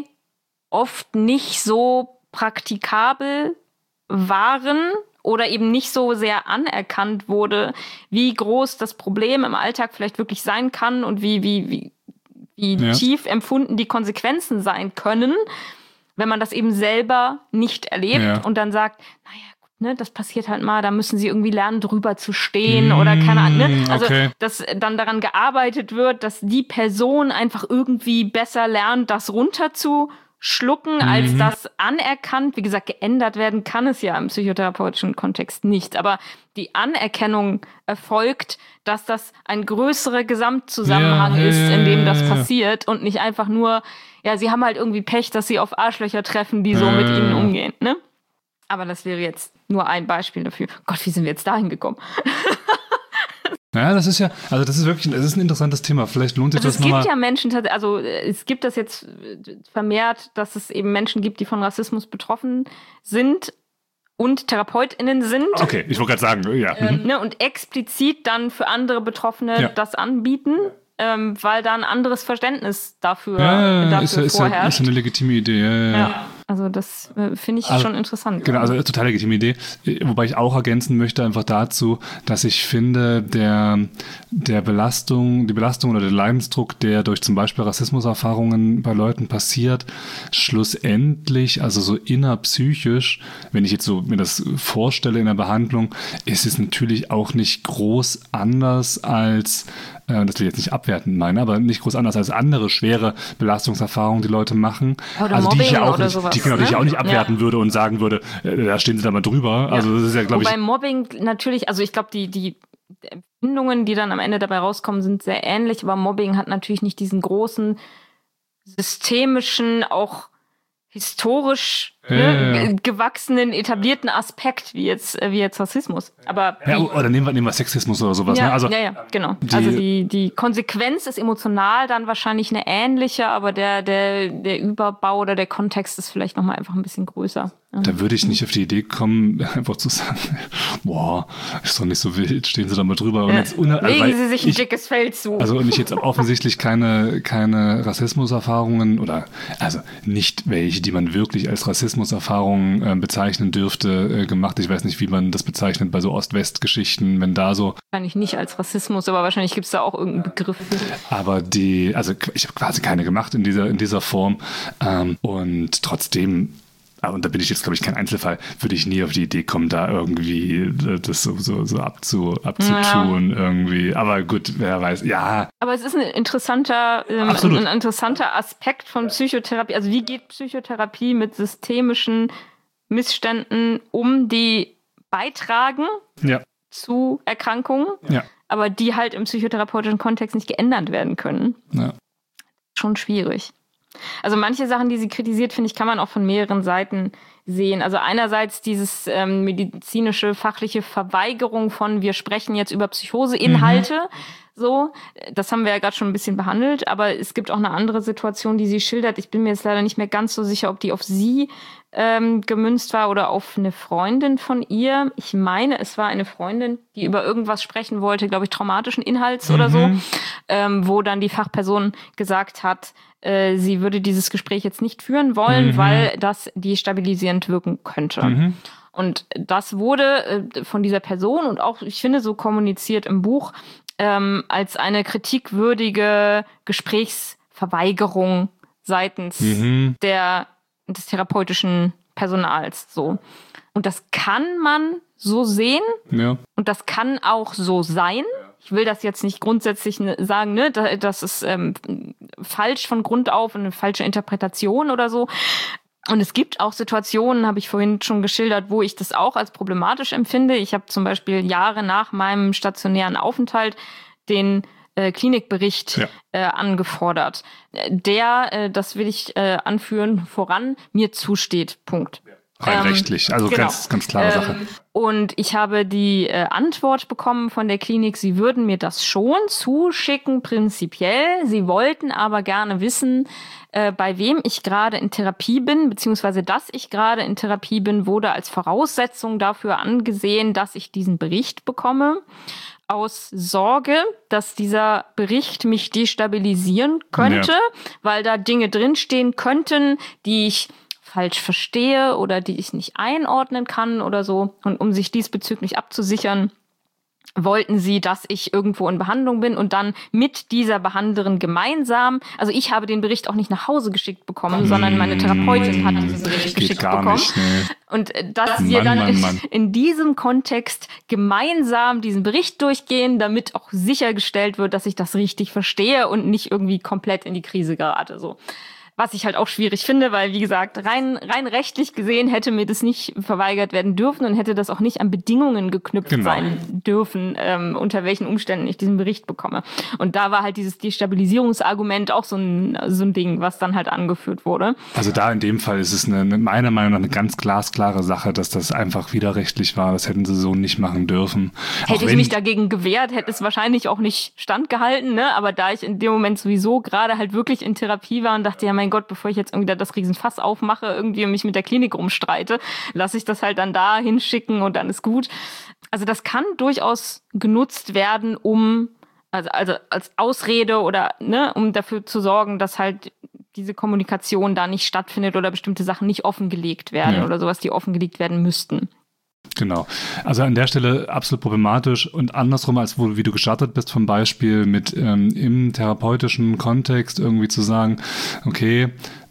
oft nicht so praktikabel waren oder eben nicht so sehr anerkannt wurde, wie groß das Problem im Alltag vielleicht wirklich sein kann und wie, wie, wie, wie ja. tief empfunden die Konsequenzen sein können, wenn man das eben selber nicht erlebt ja. und dann sagt, naja, Ne, das passiert halt mal, da müssen sie irgendwie lernen, drüber zu stehen mmh, oder keine Ahnung. Ne? Also, okay. dass dann daran gearbeitet wird, dass die Person einfach irgendwie besser lernt, das runterzuschlucken, mhm. als das anerkannt. Wie gesagt, geändert werden kann es ja im psychotherapeutischen Kontext nicht. Aber die Anerkennung erfolgt, dass das ein größerer Gesamtzusammenhang ja, ist, in dem das ja, passiert und nicht einfach nur, ja, sie haben halt irgendwie Pech, dass sie auf Arschlöcher treffen, die so ja. mit ihnen umgehen, ne? Aber das wäre jetzt nur ein Beispiel dafür. Gott, wie sind wir jetzt dahin gekommen? Ja, das ist ja, also das ist wirklich, das ist ein interessantes Thema. Vielleicht lohnt sich also das nochmal. Es gibt ja Menschen, also es gibt das jetzt vermehrt, dass es eben Menschen gibt, die von Rassismus betroffen sind und TherapeutInnen sind. Okay, ich wollte gerade sagen, ja. Ähm, ne, und explizit dann für andere Betroffene ja. das anbieten. ähm, weil da ein anderes Verständnis dafür, ja, dafür ist, ist, vorherrscht. ist eine legitime Idee. Ja, ja. Ja, also das äh, finde ich also, schon interessant. Genau, also total legitime Idee. Wobei ich auch ergänzen möchte einfach dazu, dass ich finde, der, der Belastung, die Belastung oder der Leidensdruck, der durch zum Beispiel Rassismuserfahrungen bei Leuten passiert, schlussendlich, also so innerpsychisch, wenn ich jetzt so mir das vorstelle in der Behandlung, ist es natürlich auch nicht groß anders als, äh, das will ich jetzt nicht abwertend meinen, aber nicht groß anders als andere schwere Belastungserfahrungen, die Leute machen. Oder also Mobbing die ich ja auch oder nicht, sowas, die, genau, die ne? ich auch nicht abwerten Ja. würde und sagen würde, äh, da stehen sie da mal drüber. Ja. Also das ist ja, glaube ich. Wobei Mobbing natürlich, also ich glaube, die, die Empfindungen, die dann am Ende dabei rauskommen, sind sehr ähnlich, aber Mobbing hat natürlich nicht diesen großen systemischen, auch historisch Ja, ne, ja, ja. gewachsenen, etablierten Aspekt wie jetzt, wie jetzt Rassismus. Aber Ja, die, oder nehmen wir, nehmen wir Sexismus oder sowas. ja, Ne? Also, ja, ja, genau. die- also die, die Konsequenz ist emotional dann wahrscheinlich eine ähnliche, aber der, der, der Überbau oder der Kontext ist vielleicht nochmal einfach ein bisschen größer. Ja. Da würde ich nicht auf die Idee kommen, einfach zu sagen, boah, ist doch nicht so wild, stehen Sie da mal drüber. Und Ja. jetzt uner- also, Legen weil Sie sich ein ich, dickes Fell zu. Also und ich jetzt offensichtlich keine, keine Rassismuserfahrungen oder also nicht welche, die man wirklich als Rassismuserfahrungen äh, bezeichnen dürfte, äh, gemacht. Ich weiß nicht, wie man das bezeichnet bei so Ost-West-Geschichten, wenn da so. Wahrscheinlich nicht als Rassismus, aber wahrscheinlich gibt es da auch irgendeinen Begriff. Aber die, also ich habe quasi keine gemacht in dieser, in dieser Form. Ähm, und trotzdem, ah, und da bin ich jetzt, glaube ich, kein Einzelfall, würde ich nie auf die Idee kommen, da irgendwie äh, das so, so, so abzu, abzutun ja. irgendwie. Aber gut, wer weiß, ja. Aber es ist ein interessanter, ähm, ein, ein interessanter Aspekt von Psychotherapie. Also wie geht Psychotherapie mit systemischen Missständen um, die beitragen ja. zu Erkrankungen, ja. aber die halt im psychotherapeutischen Kontext nicht geändert werden können. Ja. Schon schwierig. Also manche Sachen, die sie kritisiert, finde ich, kann man auch von mehreren Seiten sehen. Also einerseits dieses ähm, medizinische, fachliche Verweigerung von, wir sprechen jetzt über Psychoseinhalte. Mhm. So, das haben wir ja gerade schon ein bisschen behandelt, aber es gibt auch eine andere Situation, die sie schildert. Ich bin mir jetzt leider nicht mehr ganz so sicher, ob die auf sie ähm, gemünzt war oder auf eine Freundin von ihr. Ich meine, es war eine Freundin, die über irgendwas sprechen wollte, glaube ich, traumatischen Inhalts mhm. oder so, ähm, wo dann die Fachperson gesagt hat, äh, sie würde dieses Gespräch jetzt nicht führen wollen, mhm. weil das destabilisierend wirken könnte. Mhm. Und das wurde äh, von dieser Person und auch, ich finde, so kommuniziert im Buch, Ähm, als eine kritikwürdige Gesprächsverweigerung seitens mhm. der, des therapeutischen Personals. So. Und das kann man so sehen ja. und das kann auch so sein. Ich will das jetzt nicht grundsätzlich sagen, ne, das ist ähm, falsch von Grund auf, eine falsche Interpretation oder so. Und es gibt auch Situationen, habe ich vorhin schon geschildert, wo ich das auch als problematisch empfinde. Ich habe zum Beispiel Jahre nach meinem stationären Aufenthalt den äh, Klinikbericht ja. äh, angefordert, der, äh, das will ich äh, anführen, voran mir zusteht. Punkt. Rein ähm, rechtlich, also genau. ganz, ganz klare Sache. Ähm, und ich habe die äh, Antwort bekommen von der Klinik, sie würden mir das schon zuschicken, prinzipiell. Sie wollten aber gerne wissen, äh, bei wem ich gerade in Therapie bin, beziehungsweise dass ich gerade in Therapie bin, wurde als Voraussetzung dafür angesehen, dass ich diesen Bericht bekomme. Aus Sorge, dass dieser Bericht mich destabilisieren könnte, ja. weil da Dinge drinstehen könnten, die ich falsch verstehe oder die ich nicht einordnen kann oder so. Und um sich diesbezüglich abzusichern, wollten sie, dass ich irgendwo in Behandlung bin und dann mit dieser Behandlerin gemeinsam, also ich habe den Bericht auch nicht nach Hause geschickt bekommen, mmh, sondern meine Therapeutin hat diesen Bericht geschickt bekommen. Nicht, nee. Und dass Mann, wir dann Mann, in, Mann. in diesem Kontext gemeinsam diesen Bericht durchgehen, damit auch sichergestellt wird, dass ich das richtig verstehe und nicht irgendwie komplett in die Krise gerate, so. Was ich halt auch schwierig finde, weil, wie gesagt, rein, rein rechtlich gesehen hätte mir das nicht verweigert werden dürfen und hätte das auch nicht an Bedingungen geknüpft genau. sein dürfen, ähm, unter welchen Umständen ich diesen Bericht bekomme. Und da war halt dieses Destabilisierungsargument auch so ein, so ein Ding, was dann halt angeführt wurde. Also da in dem Fall ist es eine, meiner Meinung nach eine ganz glasklare Sache, dass das einfach widerrechtlich war. Das hätten sie so nicht machen dürfen. Hätte auch ich mich dagegen gewehrt, hätte es wahrscheinlich auch nicht standgehalten, ne? Aber da ich in dem Moment sowieso gerade halt wirklich in Therapie war und dachte, ja, mein Gott, bevor ich jetzt irgendwie das Riesenfass aufmache, irgendwie mich mit der Klinik rumstreite, lasse ich das halt dann da hinschicken und dann ist gut. Also das kann durchaus genutzt werden, um Also, also als Ausrede oder, ne, um dafür zu sorgen, dass halt diese Kommunikation da nicht stattfindet oder bestimmte Sachen nicht offengelegt werden ja. oder sowas, die offengelegt werden müssten. Genau. Also an der Stelle absolut problematisch und andersrum, als wo, wie du gestartet bist vom Beispiel mit ähm, im therapeutischen Kontext irgendwie zu sagen, okay,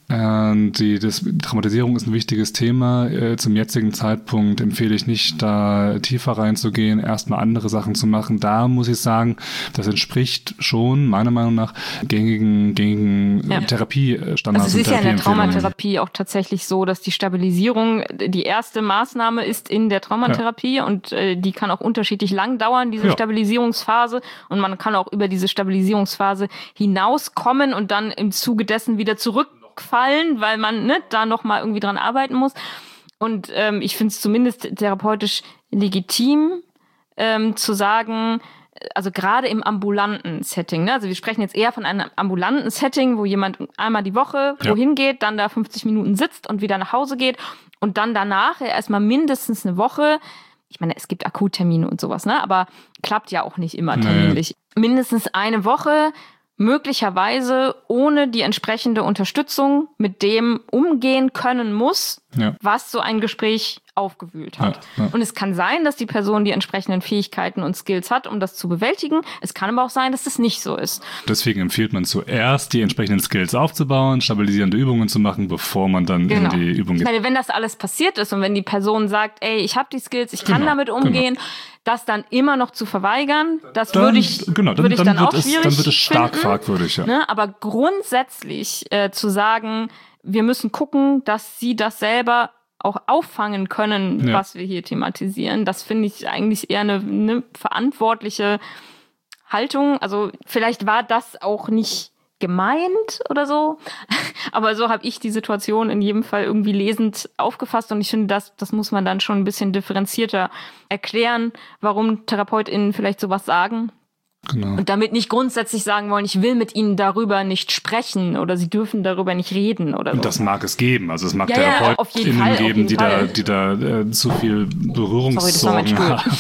äh, die das, Traumatisierung ist ein wichtiges Thema. Äh, zum jetzigen Zeitpunkt empfehle ich nicht, da tiefer reinzugehen, erstmal andere Sachen zu machen. Da muss ich sagen, das entspricht schon, meiner Meinung nach, gängigen, gängigen ja. Therapiestandards. Also es ist ja in der Traumatherapie auch tatsächlich so, dass die Stabilisierung die erste Maßnahme ist in der Traumatherapie ja. und äh, die kann auch unterschiedlich lang dauern, diese ja. Stabilisierungsphase. Und man kann auch über diese Stabilisierungsphase hinauskommen und dann im Zuge dessen wieder zurück fallen, weil man ne, da nochmal irgendwie dran arbeiten muss. Und ähm, ich finde es zumindest therapeutisch legitim, ähm, zu sagen, also gerade im ambulanten Setting, ne? Also wir sprechen jetzt eher von einem ambulanten Setting, wo jemand einmal die Woche ja. wohin geht, dann da fünfzig Minuten sitzt und wieder nach Hause geht und dann danach erstmal mindestens eine Woche, ich meine, es gibt Akuttermine und sowas, ne? Aber klappt ja auch nicht immer terminlich. Nee. Mindestens eine Woche möglicherweise ohne die entsprechende Unterstützung mit dem umgehen können muss, ja. was so ein Gespräch aufgewühlt hat. Ja, ja. Und es kann sein, dass die Person die entsprechenden Fähigkeiten und Skills hat, um das zu bewältigen. Es kann aber auch sein, dass das nicht so ist. Deswegen empfiehlt man zuerst, die entsprechenden Skills aufzubauen, stabilisierende Übungen zu machen, bevor man dann genau. in die Übung geht. Ich meine, wenn das alles passiert ist und wenn die Person sagt, ey, ich habe die Skills, ich kann genau, damit umgehen, genau. das dann immer noch zu verweigern, das dann, würde ich, genau, dann, würd ich dann, dann auch es, schwierig Dann wird es stark finden, fragwürdig. Ja. Ne? Aber grundsätzlich äh, zu sagen, wir müssen gucken, dass sie das selber auch auffangen können, ja. was wir hier thematisieren. Das finde ich eigentlich eher eine, eine verantwortliche Haltung. Also vielleicht war das auch nicht gemeint oder so, aber so habe ich die Situation in jedem Fall irgendwie lesend aufgefasst und ich finde, das, das muss man dann schon ein bisschen differenzierter erklären, warum TherapeutInnen vielleicht sowas sagen. Genau. Und damit nicht grundsätzlich sagen wollen, ich will mit ihnen darüber nicht sprechen oder sie dürfen darüber nicht reden oder so. Und das mag es geben. Also es mag ja, TherapeutInnen ja, geben, die da, die da äh, zu viel Berührungssorgen Sorry, haben.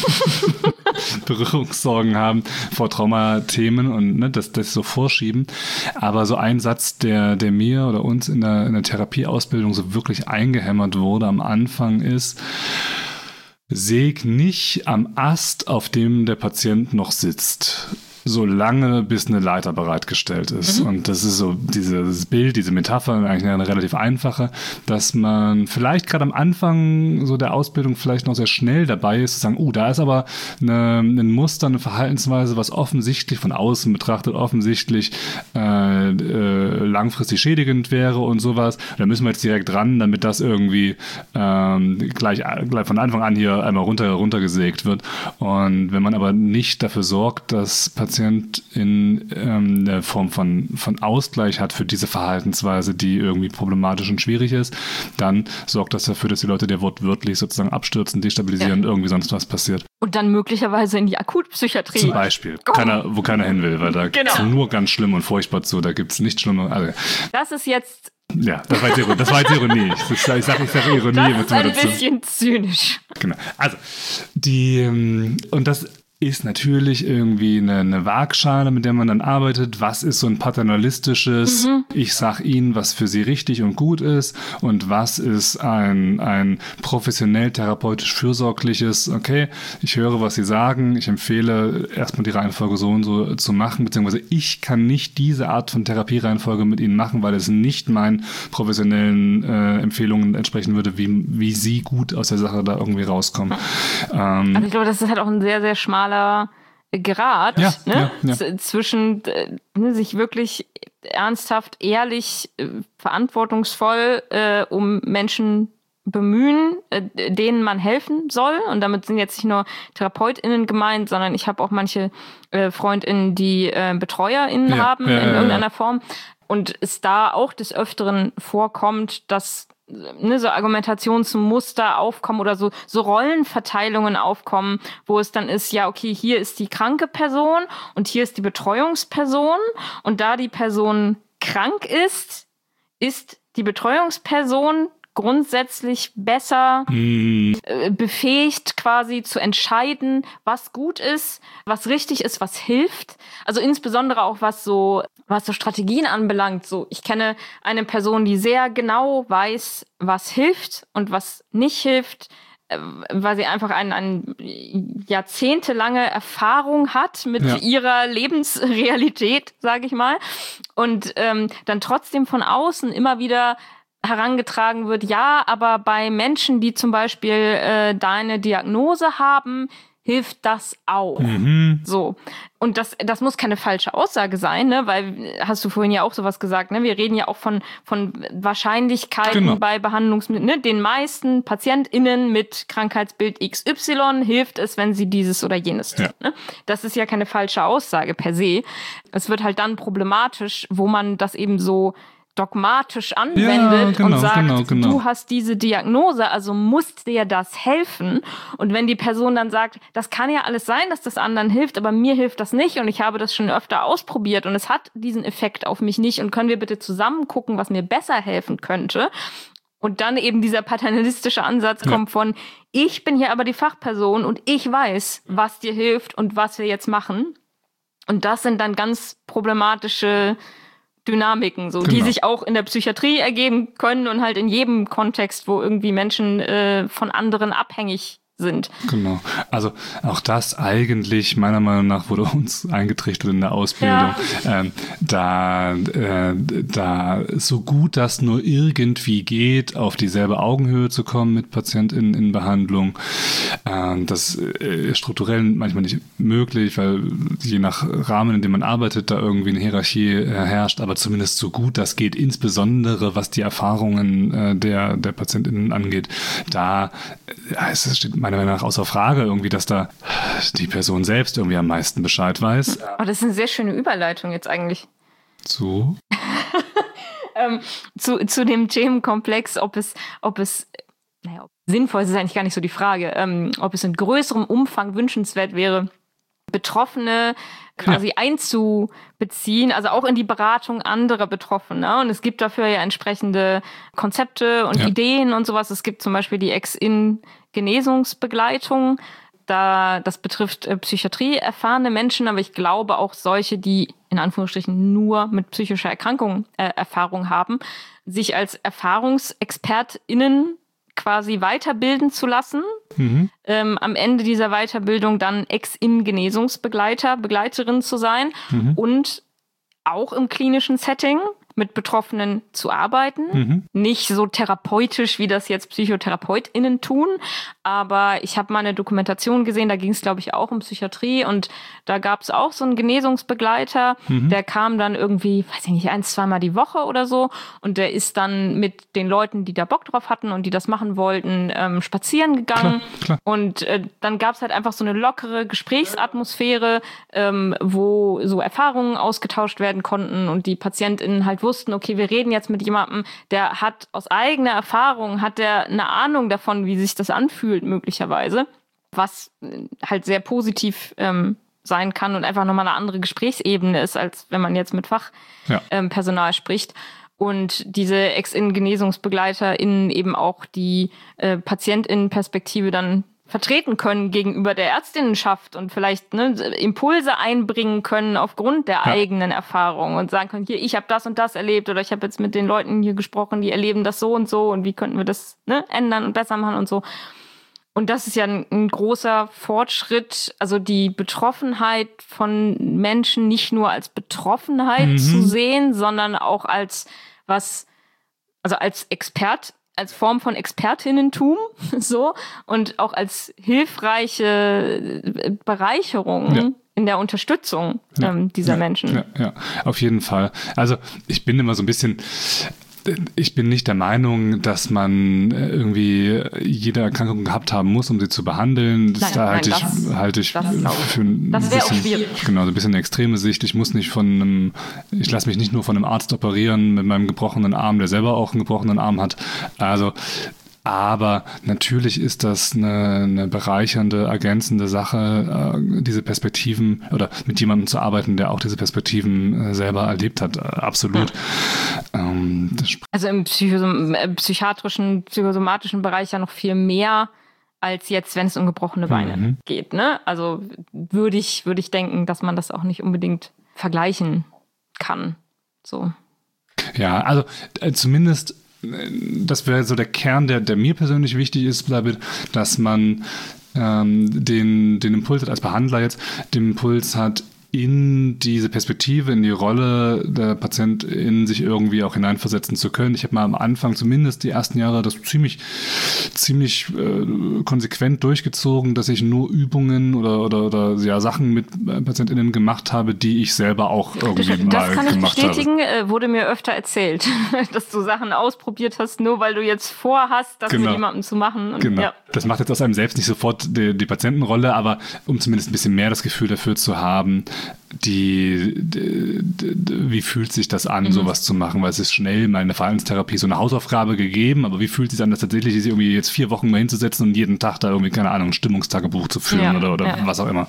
Berührungssorgen haben vor Traumathemen und ne, das, das so vorschieben. Aber so ein Satz, der, der mir oder uns in der, in der Therapieausbildung so wirklich eingehämmert wurde am Anfang ist, säg nicht am Ast, auf dem der Patient noch sitzt, solange bis eine Leiter bereitgestellt ist. Mhm. Und das ist so dieses Bild, diese Metapher, eigentlich eine relativ einfache, dass man vielleicht gerade am Anfang so der Ausbildung vielleicht noch sehr schnell dabei ist, zu sagen, oh, da ist aber eine, ein Muster, eine Verhaltensweise, was offensichtlich von außen betrachtet, offensichtlich äh, äh, langfristig schädigend wäre und sowas. Da müssen wir jetzt direkt ran, damit das irgendwie ähm, gleich, gleich von Anfang an hier einmal runter, runtergesägt wird. Und wenn man aber nicht dafür sorgt, dass Patienten in ähm, der Form von, von Ausgleich hat für diese Verhaltensweise, die irgendwie problematisch und schwierig ist, dann sorgt das dafür, dass die Leute der wortwörtlich sozusagen abstürzen, destabilisieren, ja. irgendwie sonst was passiert. Und dann möglicherweise in die Akutpsychiatrie. Zum Beispiel, oh. keiner, wo keiner hin will, weil da genau. ist nur ganz schlimm und furchtbar zu, da gibt es nichts Schlimmer. Also, das ist jetzt... Ja, das war jetzt Ironie. Das war jetzt Ironie. Ich sage ich sag, ich sag Ironie. Das ist ein bisschen zynisch. Genau. Also, die... Und das... ist natürlich irgendwie eine, eine Waagschale, mit der man dann arbeitet. Was ist so ein paternalistisches, mhm. ich sag Ihnen, was für Sie richtig und gut ist und was ist ein, ein professionell therapeutisch fürsorgliches, okay, ich höre, was Sie sagen, ich empfehle erstmal die Reihenfolge so und so zu machen, beziehungsweise ich kann nicht diese Art von Therapiereihenfolge mit Ihnen machen, weil es nicht meinen professionellen äh, Empfehlungen entsprechen würde, wie, wie Sie gut aus der Sache da irgendwie rauskommen. Mhm. Ähm, also ich glaube, das ist halt auch ein sehr, sehr schmaler Grad ja, ne? ja, ja. Z- zwischen ne, sich wirklich ernsthaft, ehrlich, äh, verantwortungsvoll äh, um Menschen bemühen, äh, denen man helfen soll. Und damit sind jetzt nicht nur TherapeutInnen gemeint, sondern ich habe auch manche äh, FreundInnen, die äh, BetreuerInnen ja, haben ja, in ja, irgendeiner ja. Form. Und es da auch des Öfteren vorkommt, dass ne, so Argumentationsmuster aufkommen oder so, so Rollenverteilungen aufkommen, wo es dann ist, ja, okay, hier ist die kranke Person und hier ist die Betreuungsperson und da die Person krank ist, ist die Betreuungsperson grundsätzlich besser mm. äh, befähigt, quasi zu entscheiden, was gut ist, was richtig ist, was hilft. Also insbesondere auch was so, was so Strategien anbelangt. So, ich kenne eine Person, die sehr genau weiß, was hilft und was nicht hilft, weil sie einfach eine ein jahrzehntelange Erfahrung hat mit ja. ihrer Lebensrealität, sage ich mal, und ähm, dann trotzdem von außen immer wieder herangetragen wird, ja, aber bei Menschen, die zum Beispiel äh, deine Diagnose haben, hilft das auch. Mhm. So. Und das, das muss keine falsche Aussage sein, ne? Weil, hast du vorhin ja auch sowas gesagt, ne? Wir reden ja auch von, von Wahrscheinlichkeiten genau. bei Behandlungsmitteln, ne? Den meisten PatientInnen mit Krankheitsbild X Y hilft es, wenn sie dieses oder jenes tun, ja. ne? Das ist ja keine falsche Aussage per se. Es wird halt dann problematisch, wo man das eben so dogmatisch anwendet ja, genau, und sagt, genau, genau. du hast diese Diagnose, also muss dir das helfen. Und wenn die Person dann sagt, das kann ja alles sein, dass das anderen hilft, aber mir hilft das nicht und ich habe das schon öfter ausprobiert und es hat diesen Effekt auf mich nicht und können wir bitte zusammen gucken, was mir besser helfen könnte. Und dann eben dieser paternalistische Ansatz kommt ja. von, ich bin hier aber die Fachperson und ich weiß, was dir hilft und was wir jetzt machen. Und das sind dann ganz problematische Dynamiken, so, genau. die sich auch in der Psychiatrie ergeben können und halt in jedem Kontext, wo irgendwie Menschen äh, von anderen abhängig sind. Genau. Also auch das eigentlich, meiner Meinung nach, wurde uns eingetrichtert in der Ausbildung. Ja. Ähm, da, äh, da so gut das nur irgendwie geht, auf dieselbe Augenhöhe zu kommen mit PatientInnen in Behandlung. Ähm, das ist strukturell manchmal nicht möglich, weil je nach Rahmen, in dem man arbeitet, da irgendwie eine Hierarchie äh, herrscht, aber zumindest so gut das geht, insbesondere was die Erfahrungen äh, der, der PatientInnen angeht. Da äh, es steht meiner Meinung nach außer Frage irgendwie, dass da die Person selbst irgendwie am meisten Bescheid weiß. Oh, das ist eine sehr schöne Überleitung jetzt eigentlich. Zu? ähm, zu, zu dem Themenkomplex, ob es, ob es, naja, ob sinnvoll ist, ist eigentlich gar nicht so die Frage, ähm, ob es in größerem Umfang wünschenswert wäre, Betroffene quasi ja. einzubeziehen, also auch in die Beratung anderer Betroffener. Und es gibt dafür ja entsprechende Konzepte und ja. Ideen und sowas. Es gibt zum Beispiel die Ex-In-Genesungsbegleitung. Da, das betrifft äh, Psychiatrie erfahrene Menschen, aber ich glaube auch solche, die in Anführungsstrichen nur mit psychischer Erkrankung äh, Erfahrung haben, sich als ErfahrungsexpertInnen quasi weiterbilden zu lassen. Mhm. Ähm, am Ende dieser Weiterbildung dann Ex-In-Genesungsbegleiter, Begleiterin zu sein mhm. und auch im klinischen Setting mit Betroffenen zu arbeiten. Mhm. Nicht so therapeutisch, wie das jetzt PsychotherapeutInnen tun, aber ich habe mal eine Dokumentation gesehen, da ging es, glaube ich, auch um Psychiatrie und da gab es auch so einen Genesungsbegleiter, mhm. der kam dann irgendwie, weiß ich nicht, ein, zweimal die Woche oder so und der ist dann mit den Leuten, die da Bock drauf hatten und die das machen wollten, ähm, spazieren gegangen. Klar, klar. Und äh, dann gab es halt einfach so eine lockere Gesprächsatmosphäre, ähm, wo so Erfahrungen ausgetauscht werden konnten und die PatientInnen halt wussten, okay, wir reden jetzt mit jemandem, der hat aus eigener Erfahrung, hat der eine Ahnung davon, wie sich das anfühlt, möglicherweise, was halt sehr positiv ähm, sein kann und einfach nochmal eine andere Gesprächsebene ist, als wenn man jetzt mit Fachpersonal ja. ähm, spricht. Und diese Ex-In-GenesungsbegleiterInnen eben auch die äh, PatientInnen-Perspektive dann vertreten können gegenüber der Ärztinnenschaft und vielleicht ne, Impulse einbringen können aufgrund der ja. eigenen Erfahrung und sagen können, hier, ich habe das und das erlebt oder ich habe jetzt mit den Leuten hier gesprochen, die erleben das so und so und wie könnten wir das ne, ändern und besser machen und so. Und das ist ja ein, ein großer Fortschritt, also die Betroffenheit von Menschen nicht nur als Betroffenheit mhm. zu sehen, sondern auch als was, also als Expert, als Form von Expertinnentum, so, und auch als hilfreiche Bereicherung ja. in der Unterstützung ja. ähm, dieser ja. Menschen. Ja, ja, auf jeden Fall. Also ich bin immer so ein bisschen, ich bin nicht der Meinung, dass man irgendwie jede Erkrankung gehabt haben muss, um sie zu behandeln. Das, nein, da halte ich, das, halte ich das für ein das bisschen, auch schwierig. Genau, so ein bisschen eine extreme Sicht. Ich muss nicht von einem, ich lasse mich nicht nur von einem Arzt operieren mit meinem gebrochenen Arm, der selber auch einen gebrochenen Arm hat. Also Aber natürlich ist das eine, eine bereichernde, ergänzende Sache, äh, diese Perspektiven oder mit jemandem zu arbeiten, der auch diese Perspektiven äh, selber erlebt hat. Äh, absolut. Ja. Ähm, also im, Psychosom- im psychiatrischen, psychosomatischen Bereich ja noch viel mehr als jetzt, wenn es um gebrochene Beine mhm. geht. Ne? Also würde ich, würde ich denken, dass man das auch nicht unbedingt vergleichen kann. So. Ja, also äh, zumindest, äh, das wäre so der Kern, der, der mir persönlich wichtig ist, David, dass man ähm, den, den Impuls hat, als Behandler jetzt, den Impuls hat, in diese Perspektive, in die Rolle der Patientin sich irgendwie auch hineinversetzen zu können. Ich habe mal am Anfang, zumindest die ersten Jahre, das ziemlich, ziemlich äh, konsequent durchgezogen, dass ich nur Übungen oder, oder, oder ja, Sachen mit PatientInnen gemacht habe, die ich selber auch irgendwie das, mal das kann gemacht ich bestätigen, habe. Wurde mir öfter erzählt, dass du Sachen ausprobiert hast, nur weil du jetzt vorhast, das genau. mit jemandem zu machen. Und, genau. Ja. Das macht jetzt aus einem selbst nicht sofort die, die Patientenrolle, aber um zumindest ein bisschen mehr das Gefühl dafür zu haben, Die, die, die, wie fühlt sich das an, mhm. sowas zu machen? Weil es ist schnell mal in der Verhaltenstherapie so eine Hausaufgabe gegeben, aber wie fühlt es sich an, das tatsächlich sich irgendwie jetzt vier Wochen mal hinzusetzen und jeden Tag da irgendwie, keine Ahnung, ein Stimmungstagebuch zu führen ja, oder, oder ja. was auch immer.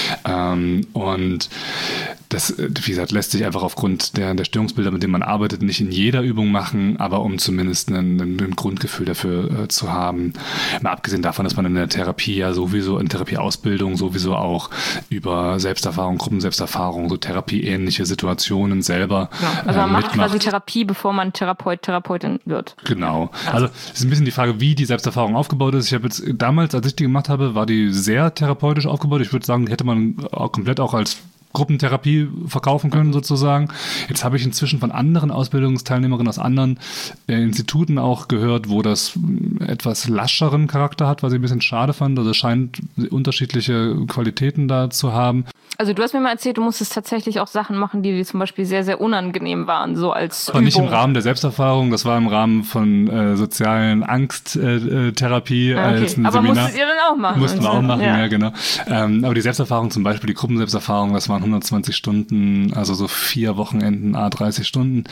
Ähm, und das, wie gesagt, lässt sich einfach aufgrund der, der Störungsbilder, mit denen man arbeitet, nicht in jeder Übung machen, aber um zumindest ein, ein Grundgefühl dafür äh, zu haben. Mal abgesehen davon, dass man in der Therapie ja sowieso, in Therapieausbildung sowieso auch über Selbsterfahrung, Gruppenselbsterfahrung, so therapieähnliche Situationen selber ja, also man äh, macht mitmacht. quasi Therapie, bevor man Therapeut, Therapeutin wird. Genau. Also es ist ein bisschen die Frage, wie die Selbsterfahrung aufgebaut ist. Ich habe jetzt damals, als ich die gemacht habe, war die sehr therapeutisch aufgebaut. Ich würde sagen, die hätte man auch komplett auch als Gruppentherapie verkaufen können sozusagen. Jetzt habe ich inzwischen von anderen Ausbildungsteilnehmerinnen aus anderen äh, Instituten auch gehört, wo das etwas lascheren Charakter hat, was ich ein bisschen schade fand. Also es scheint unterschiedliche Qualitäten da zu haben. Also du hast mir mal erzählt, du musstest tatsächlich auch Sachen machen, die dir zum Beispiel sehr, sehr unangenehm waren, so als Aber Übung. Nicht im Rahmen der Selbsterfahrung, das war im Rahmen von äh, sozialen Angsttherapie äh, ah, okay. als ein aber Seminar. Musstet ihr dann auch machen? Mussten wir auch machen, ja, ja genau. Ähm, aber die Selbsterfahrung zum Beispiel, die Gruppenselbsterfahrung, das waren hundertzwanzig Stunden, also so vier Wochenenden, à dreißig Stunden.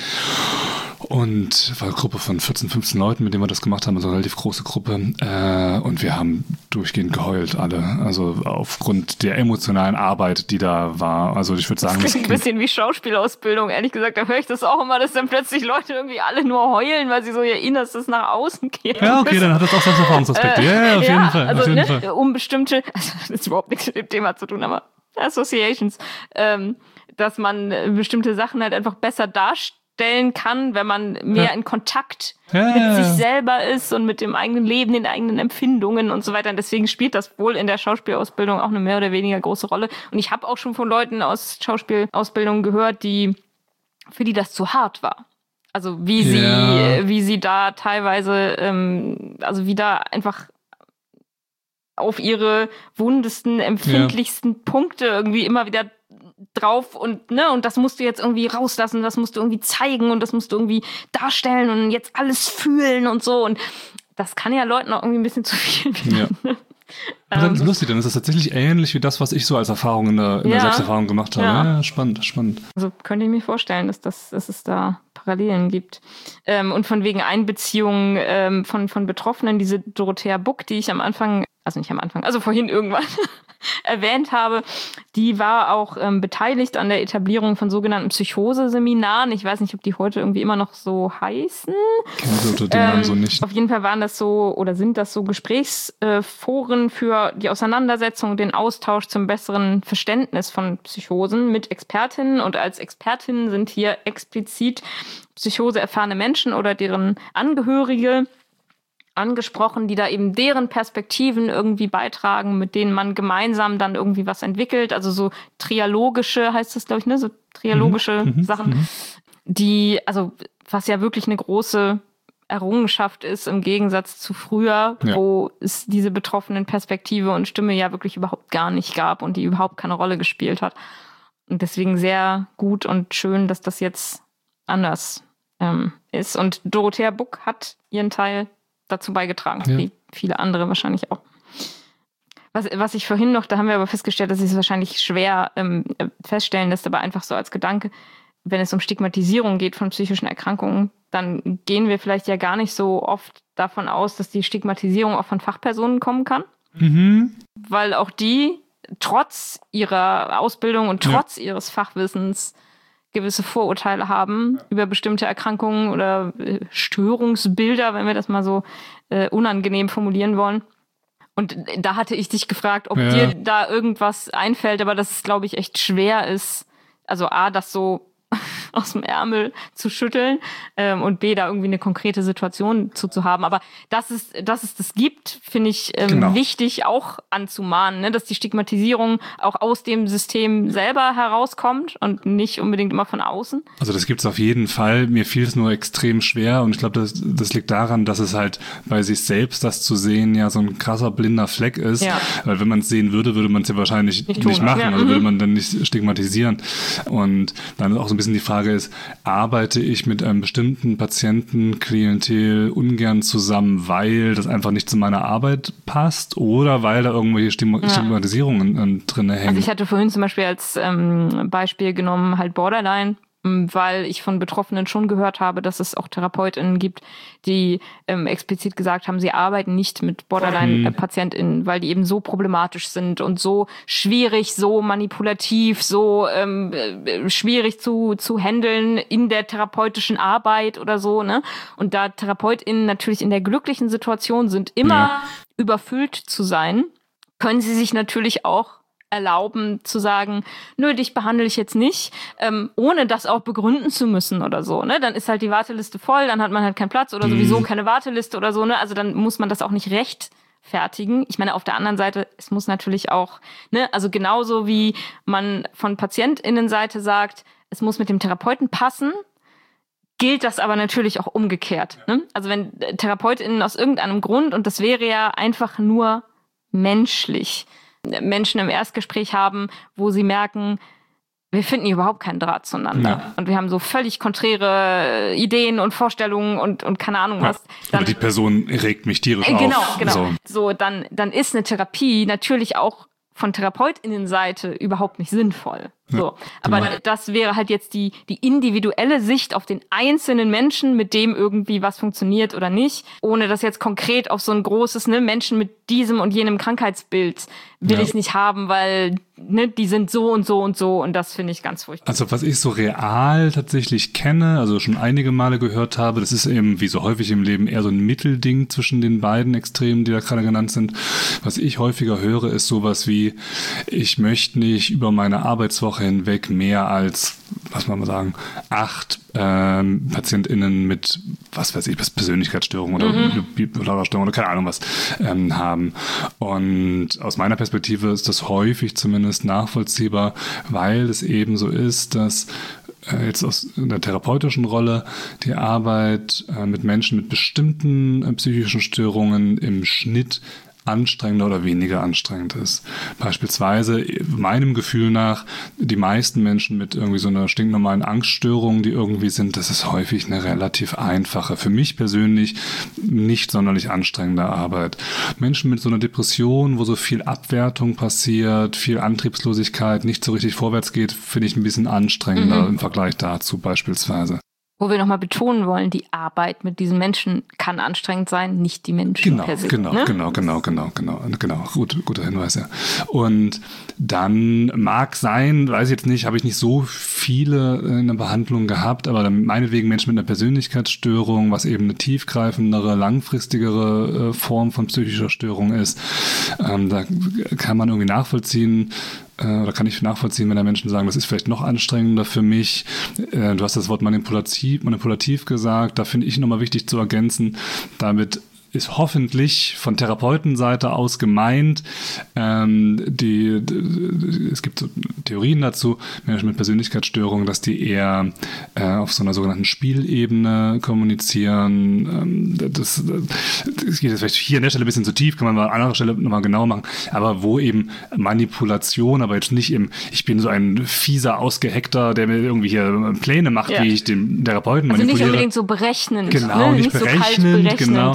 Und war eine Gruppe von vierzehn, fünfzehn Leuten, mit denen wir das gemacht haben, also eine relativ große Gruppe. Äh, und wir haben durchgehend geheult, alle. Also aufgrund der emotionalen Arbeit, die da war. Also ich würde sagen, das klingt ein bisschen wie Schauspielausbildung. Ehrlich gesagt, da höre ich das auch immer, dass dann plötzlich Leute irgendwie alle nur heulen, weil sie so ihr Innerstes nach außen gehen. Ja, okay, dann hat das auch Selbsterfahrungsaspekte. Äh, ja, ja, auf ja, jeden Fall. Also, auf jeden ne, Fall. Um bestimmte, also das ist überhaupt nichts mit dem Thema zu tun, aber Associations, ähm, dass man bestimmte Sachen halt einfach besser darstellen kann, wenn man mehr ja. in Kontakt ja, mit ja, sich ja. selber ist und mit dem eigenen Leben, den eigenen Empfindungen und so weiter. Und deswegen spielt das wohl in der Schauspielausbildung auch eine mehr oder weniger große Rolle. Und ich habe auch schon von Leuten aus Schauspielausbildung gehört, die für die das zu hart war. Also wie sie, ja. wie sie da teilweise, ähm, also wie da einfach auf ihre wundesten, empfindlichsten ja. Punkte irgendwie immer wieder drauf und ne und das musst du jetzt irgendwie rauslassen, das musst du irgendwie zeigen und das musst du irgendwie darstellen und jetzt alles fühlen und so und das kann ja Leuten auch irgendwie ein bisschen zu viel werden. Ja. Aber dann ist es lustig, dann ist das tatsächlich ähnlich wie das, was ich so als Erfahrung in der, in ja. der Selbsterfahrung gemacht habe. Ja. Ja, spannend, spannend. Also könnte ich mir vorstellen, dass, das, dass es da Parallelen gibt. Ähm, und von wegen Einbeziehung ähm, von, von Betroffenen, diese Dorothea Buck, die ich am Anfang, also nicht am Anfang, also vorhin irgendwann erwähnt habe, die war auch ähm, beteiligt an der Etablierung von sogenannten Psychoseseminaren. Ich weiß nicht, ob die heute irgendwie immer noch so heißen. Kennen Sie unter dem Namen so nicht. Auf jeden Fall waren das so oder sind das so Gesprächsforen für die Auseinandersetzung, den Austausch zum besseren Verständnis von Psychosen mit Expertinnen. Und als Expertinnen sind hier explizit psychoseerfahrene Menschen oder deren Angehörige angesprochen, die da eben deren Perspektiven irgendwie beitragen, mit denen man gemeinsam dann irgendwie was entwickelt. Also so trialogische, heißt das, glaube ich, ne? So trialogische mhm. Sachen, mhm. die, also was ja wirklich eine große Errungenschaft ist im Gegensatz zu früher, ja. wo es diese betroffenen Perspektive und Stimme ja wirklich überhaupt gar nicht gab und die überhaupt keine Rolle gespielt hat. Und deswegen sehr gut und schön, dass das jetzt anders ähm, ist. Und Dorothea Buck hat ihren Teil dazu beigetragen, ja. wie viele andere wahrscheinlich auch. Was, was ich vorhin noch, da haben wir aber festgestellt, dass es wahrscheinlich schwer ähm, feststellen lässt, aber einfach so als Gedanke, wenn es um Stigmatisierung geht von psychischen Erkrankungen, dann gehen wir vielleicht ja gar nicht so oft davon aus, dass die Stigmatisierung auch von Fachpersonen kommen kann. Mhm. Weil auch die trotz ihrer Ausbildung und trotz ja. ihres Fachwissens gewisse Vorurteile haben ja. über bestimmte Erkrankungen oder äh, Störungsbilder, wenn wir das mal so äh, unangenehm formulieren wollen. Und da hatte ich dich gefragt, ob ja. dir da irgendwas einfällt, aber dass es, glaube ich, echt schwer ist, also A, das so aus dem Ärmel zu schütteln ähm, und B, da irgendwie eine konkrete Situation zu, zu haben. Aber dass es, dass es das gibt, finde ich ähm, genau. wichtig auch anzumahnen, ne? Dass die Stigmatisierung auch aus dem System selber herauskommt und nicht unbedingt immer von außen. Also das gibt es auf jeden Fall. Mir fiel es nur extrem schwer und ich glaube, das, das liegt daran, dass es halt bei sich selbst das zu sehen ja so ein krasser blinder Fleck ist. Ja. Weil wenn man es sehen würde, würde man es ja wahrscheinlich nicht, nicht machen. Ja. Also würde man dann nicht stigmatisieren. Und dann ist auch so ein bisschen die Frage ist, arbeite ich mit einem bestimmten Patientenklientel ungern zusammen, weil das einfach nicht zu meiner Arbeit passt oder weil da irgendwelche Stigma- ja. Stigmatisierungen äh, drin hängen? Also ich hatte vorhin zum Beispiel als ähm, Beispiel genommen halt Borderline, weil ich von Betroffenen schon gehört habe, dass es auch TherapeutInnen gibt, die ähm, explizit gesagt haben, sie arbeiten nicht mit Borderline-PatientInnen, weil die eben so problematisch sind und so schwierig, so manipulativ, so ähm, äh, schwierig zu zu handeln in der therapeutischen Arbeit oder so, ne? Und da TherapeutInnen natürlich in der glücklichen Situation sind, immer ja. überfüllt zu sein, können sie sich natürlich auch erlauben zu sagen, nö, dich behandle ich jetzt nicht, ähm, ohne das auch begründen zu müssen oder so, ne? Dann ist halt die Warteliste voll, dann hat man halt keinen Platz oder mhm. sowieso keine Warteliste oder so, ne? Also dann muss man das auch nicht rechtfertigen. Ich meine, auf der anderen Seite, es muss natürlich auch, ne? Also genauso wie man von PatientInnenseite sagt, es muss mit dem Therapeuten passen, gilt das aber natürlich auch umgekehrt, ne? Also wenn TherapeutInnen aus irgendeinem Grund, und das wäre ja einfach nur menschlich, Menschen im Erstgespräch haben, wo sie merken, wir finden überhaupt keinen Draht zueinander. Ja. Und wir haben so völlig konträre Ideen und Vorstellungen und, und keine Ahnung was. Ja. Dann, oder die Person regt mich tierisch äh, genau, auf. Genau, genau. So. so, dann, dann ist eine Therapie natürlich auch von TherapeutInnenseite überhaupt nicht sinnvoll. So. Ja, aber genau. das wäre halt jetzt die, die individuelle Sicht auf den einzelnen Menschen, mit dem irgendwie was funktioniert oder nicht, ohne das jetzt konkret auf so ein großes, ne, Menschen mit diesem und jenem Krankheitsbild will ja. ich nicht haben, weil ne, die sind so und so und so und das finde ich ganz furchtbar. Also was ich so real tatsächlich kenne, also schon einige Male gehört habe, das ist eben wie so häufig im Leben eher so ein Mittelding zwischen den beiden Extremen, die da gerade genannt sind. Was ich häufiger höre, ist sowas wie, ich möchte nicht über meine Arbeitswoche hinweg mehr als, was man mal sagen, acht ähm, PatientInnen mit, was weiß ich, Persönlichkeitsstörung oder mhm. bipolarer Störung oder keine Ahnung was ähm, haben. Und aus meiner Perspektive ist das häufig zumindest nachvollziehbar, weil es eben so ist, dass äh, jetzt aus der therapeutischen Rolle die Arbeit äh, mit Menschen mit bestimmten äh, psychischen Störungen im Schnitt anstrengender oder weniger anstrengend ist. Beispielsweise meinem Gefühl nach, die meisten Menschen mit irgendwie so einer stinknormalen Angststörung, die irgendwie sind, das ist häufig eine relativ einfache, für mich persönlich nicht sonderlich anstrengende Arbeit. Menschen mit so einer Depression, wo so viel Abwertung passiert, viel Antriebslosigkeit, nicht so richtig vorwärts geht, finde ich ein bisschen anstrengender mhm. im Vergleich dazu beispielsweise. Wo wir nochmal betonen wollen, die Arbeit mit diesen Menschen kann anstrengend sein, nicht die Menschen genau, per se. Genau, ne? genau, genau, genau, genau, genau. Gut, guter Hinweis, ja. Und dann mag sein, weiß ich jetzt nicht, habe ich nicht so viele in der Behandlung gehabt, aber dann meinetwegen Menschen mit einer Persönlichkeitsstörung, was eben eine tiefgreifendere, langfristigere äh, Form von psychischer Störung ist, ähm, da kann man irgendwie nachvollziehen, oder kann ich nachvollziehen, wenn da Menschen sagen, das ist vielleicht noch anstrengender für mich. Du hast das Wort manipulativ, manipulativ gesagt. Da finde ich nochmal wichtig zu ergänzen, damit ist hoffentlich von Therapeutenseite aus gemeint, ähm, die, die, es gibt so Theorien dazu, Menschen mit Persönlichkeitsstörungen, dass die eher äh, auf so einer sogenannten Spielebene kommunizieren. Ähm, das, das geht jetzt vielleicht hier an der Stelle ein bisschen zu tief, kann man mal an anderer Stelle nochmal genau machen, aber wo eben Manipulation, aber jetzt nicht im, ich bin so ein fieser Ausgehackter, der mir irgendwie hier Pläne macht, ja. wie ich den Therapeuten also manipuliere. Also nicht unbedingt so berechnend. Genau, ne? nicht, nicht berechnend, so kalt berechnend, genau, ja. sondern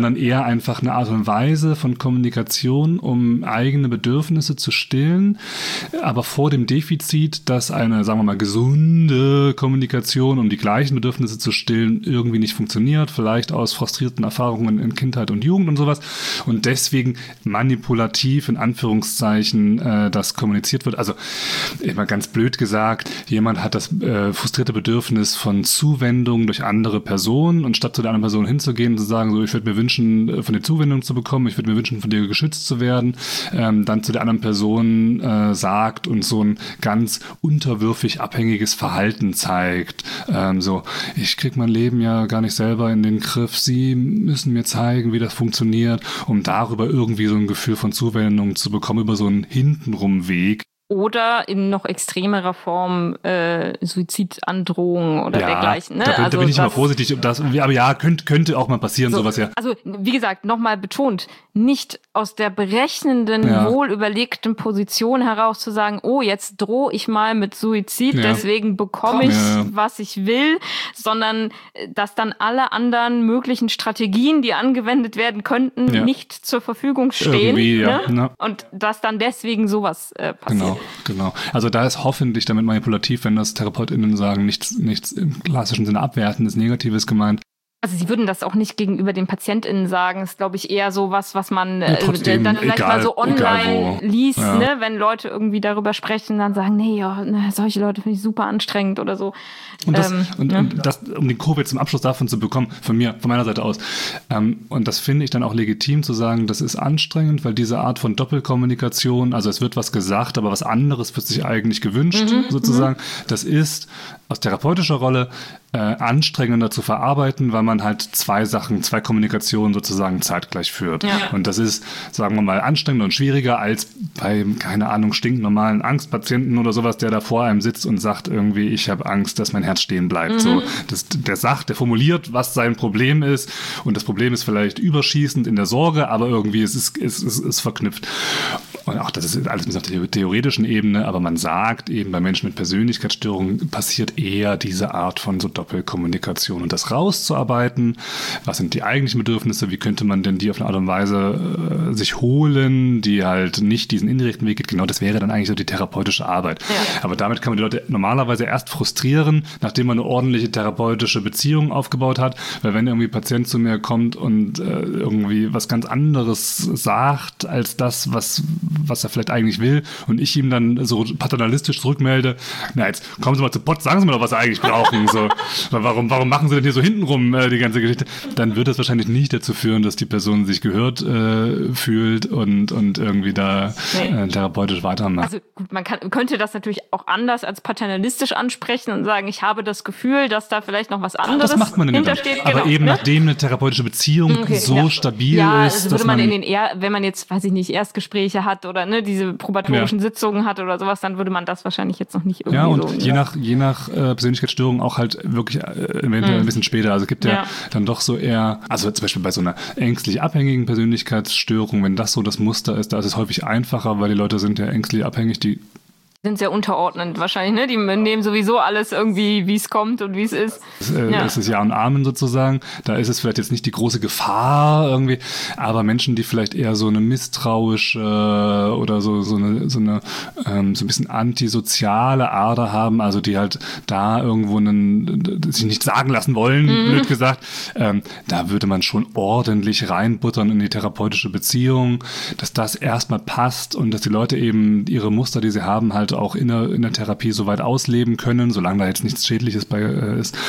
sondern eher einfach eine Art und Weise von Kommunikation, um eigene Bedürfnisse zu stillen, aber vor dem Defizit, dass eine, sagen wir mal, gesunde Kommunikation, um die gleichen Bedürfnisse zu stillen, irgendwie nicht funktioniert, vielleicht aus frustrierten Erfahrungen in Kindheit und Jugend und sowas und deswegen manipulativ in Anführungszeichen äh, das kommuniziert wird. Also immer ganz blöd gesagt, jemand hat das äh, frustrierte Bedürfnis von Zuwendung durch andere Personen und statt zu der anderen Person hinzugehen und zu sagen, so, ich würde mir wünschen, von dir Zuwendung zu bekommen, ich würde mir wünschen, von dir geschützt zu werden, ähm, dann zu der anderen Person äh, sagt und so ein ganz unterwürfig abhängiges Verhalten zeigt. Ähm, so, ich krieg mein Leben ja gar nicht selber in den Griff, Sie müssen mir zeigen, wie das funktioniert, um darüber irgendwie so ein Gefühl von Zuwendung zu bekommen, über so einen Hintenrum-Weg. Oder in noch extremerer Form äh, Suizidandrohungen oder ja, dergleichen. Ne? Da, bin, also da bin ich immer vorsichtig. Das, aber ja, könnte, könnte auch mal passieren, so, sowas ja. Also wie gesagt, nochmal betont, nicht aus der berechnenden, ja. wohlüberlegten Position heraus zu sagen, oh, jetzt drohe ich mal mit Suizid, ja. deswegen bekomme ich, ja. was ich will, sondern dass dann alle anderen möglichen Strategien, die angewendet werden könnten, ja. nicht zur Verfügung stehen. Irgendwie, ja. Ne? Ne? Und dass dann deswegen sowas äh, passiert. Genau. Genau. Also da ist hoffentlich damit manipulativ, wenn das TherapeutInnen sagen, nichts, nichts im klassischen Sinne Abwertendes, Negatives gemeint. Also sie würden das auch nicht gegenüber den PatientInnen sagen. Das ist, glaube ich, eher so was, was man ja, trotzdem, äh, dann vielleicht egal, mal so online liest, ja. ne? Wenn Leute irgendwie darüber sprechen, dann sagen, nee, ja, ne, solche Leute finde ich super anstrengend oder so. Und, das, ähm, und, ne? und das, um den Kurve zum Abschluss davon zu bekommen, von mir, von meiner Seite aus. Ähm, und das finde ich dann auch legitim zu sagen, das ist anstrengend, weil diese Art von Doppelkommunikation, also es wird was gesagt, aber was anderes wird sich eigentlich gewünscht, mhm, sozusagen. Mhm. Das ist aus therapeutischer Rolle äh, anstrengender zu verarbeiten, weil man halt zwei Sachen, zwei Kommunikationen sozusagen zeitgleich führt. Ja. Und das ist, sagen wir mal, anstrengender und schwieriger als bei, keine Ahnung, stinknormalen Angstpatienten oder sowas, der da vor einem sitzt und sagt irgendwie, ich habe Angst, dass mein Herz stehen bleibt. Mhm. So, das, der sagt, der formuliert, was sein Problem ist und das Problem ist vielleicht überschießend in der Sorge, aber irgendwie es ist es ist, ist verknüpft. Und auch das ist alles auf der theoretischen Ebene, aber man sagt eben, bei Menschen mit Persönlichkeitsstörungen passiert eher diese Art von so Doppelkommunikation und das rauszuarbeiten, was sind die eigentlichen Bedürfnisse, wie könnte man denn die auf eine Art und Weise äh, sich holen, die halt nicht diesen indirekten Weg geht, genau das wäre dann eigentlich so die therapeutische Arbeit. Ja. Aber damit kann man die Leute normalerweise erst frustrieren, nachdem man eine ordentliche therapeutische Beziehung aufgebaut hat, weil wenn irgendwie ein Patient zu mir kommt und äh, irgendwie was ganz anderes sagt, als das, was, was er vielleicht eigentlich will und ich ihm dann so paternalistisch zurückmelde, na jetzt kommen Sie mal zu Pott, sagen Sie mir doch, was Sie eigentlich brauchen, so. Warum, warum machen Sie denn hier so hintenrum äh, die ganze Geschichte? Dann wird das wahrscheinlich nicht dazu führen, dass die Person sich gehört äh, fühlt und, und irgendwie da nee. äh, therapeutisch weitermacht. Also gut, man kann, könnte das natürlich auch anders als paternalistisch ansprechen und sagen, ich habe das Gefühl, dass da vielleicht noch was anderes das macht man hintersteht. Aber genau, eben ne? nachdem eine therapeutische Beziehung okay, so ja. stabil ja, ist, also dass würde man, man in den er- wenn man jetzt, weiß ich nicht, Erstgespräche hat oder ne, diese probatorischen ja. Sitzungen hat oder sowas, dann würde man das wahrscheinlich jetzt noch nicht irgendwie ja, und so. Je ja. nach, je nach äh, Persönlichkeitsstörung auch halt wirklich äh, eventuell mhm. ein bisschen später. Also es gibt ja, ja dann doch so eher, also zum Beispiel bei so einer ängstlich abhängigen Persönlichkeitsstörung, wenn das so das Muster ist, da ist es häufig einfacher, weil die Leute sind ja ängstlich abhängig, die sind sehr unterordnend wahrscheinlich, ne? Die nehmen sowieso alles irgendwie, wie es kommt und wie es ist. Das äh, ja. ist es Ja und Amen sozusagen. Da ist es vielleicht jetzt nicht die große Gefahr irgendwie, aber Menschen, die vielleicht eher so eine misstrauische oder so so eine so eine ähm, so ein bisschen antisoziale Ader haben, also die halt da irgendwo einen, sich nicht sagen lassen wollen, mhm. blöd gesagt, ähm, da würde man schon ordentlich reinbuttern in die therapeutische Beziehung, dass das erstmal passt und dass die Leute eben ihre Muster, die sie haben, halt auch in der, in der Therapie so weit ausleben können, solange da jetzt nichts Schädliches bei äh, ist,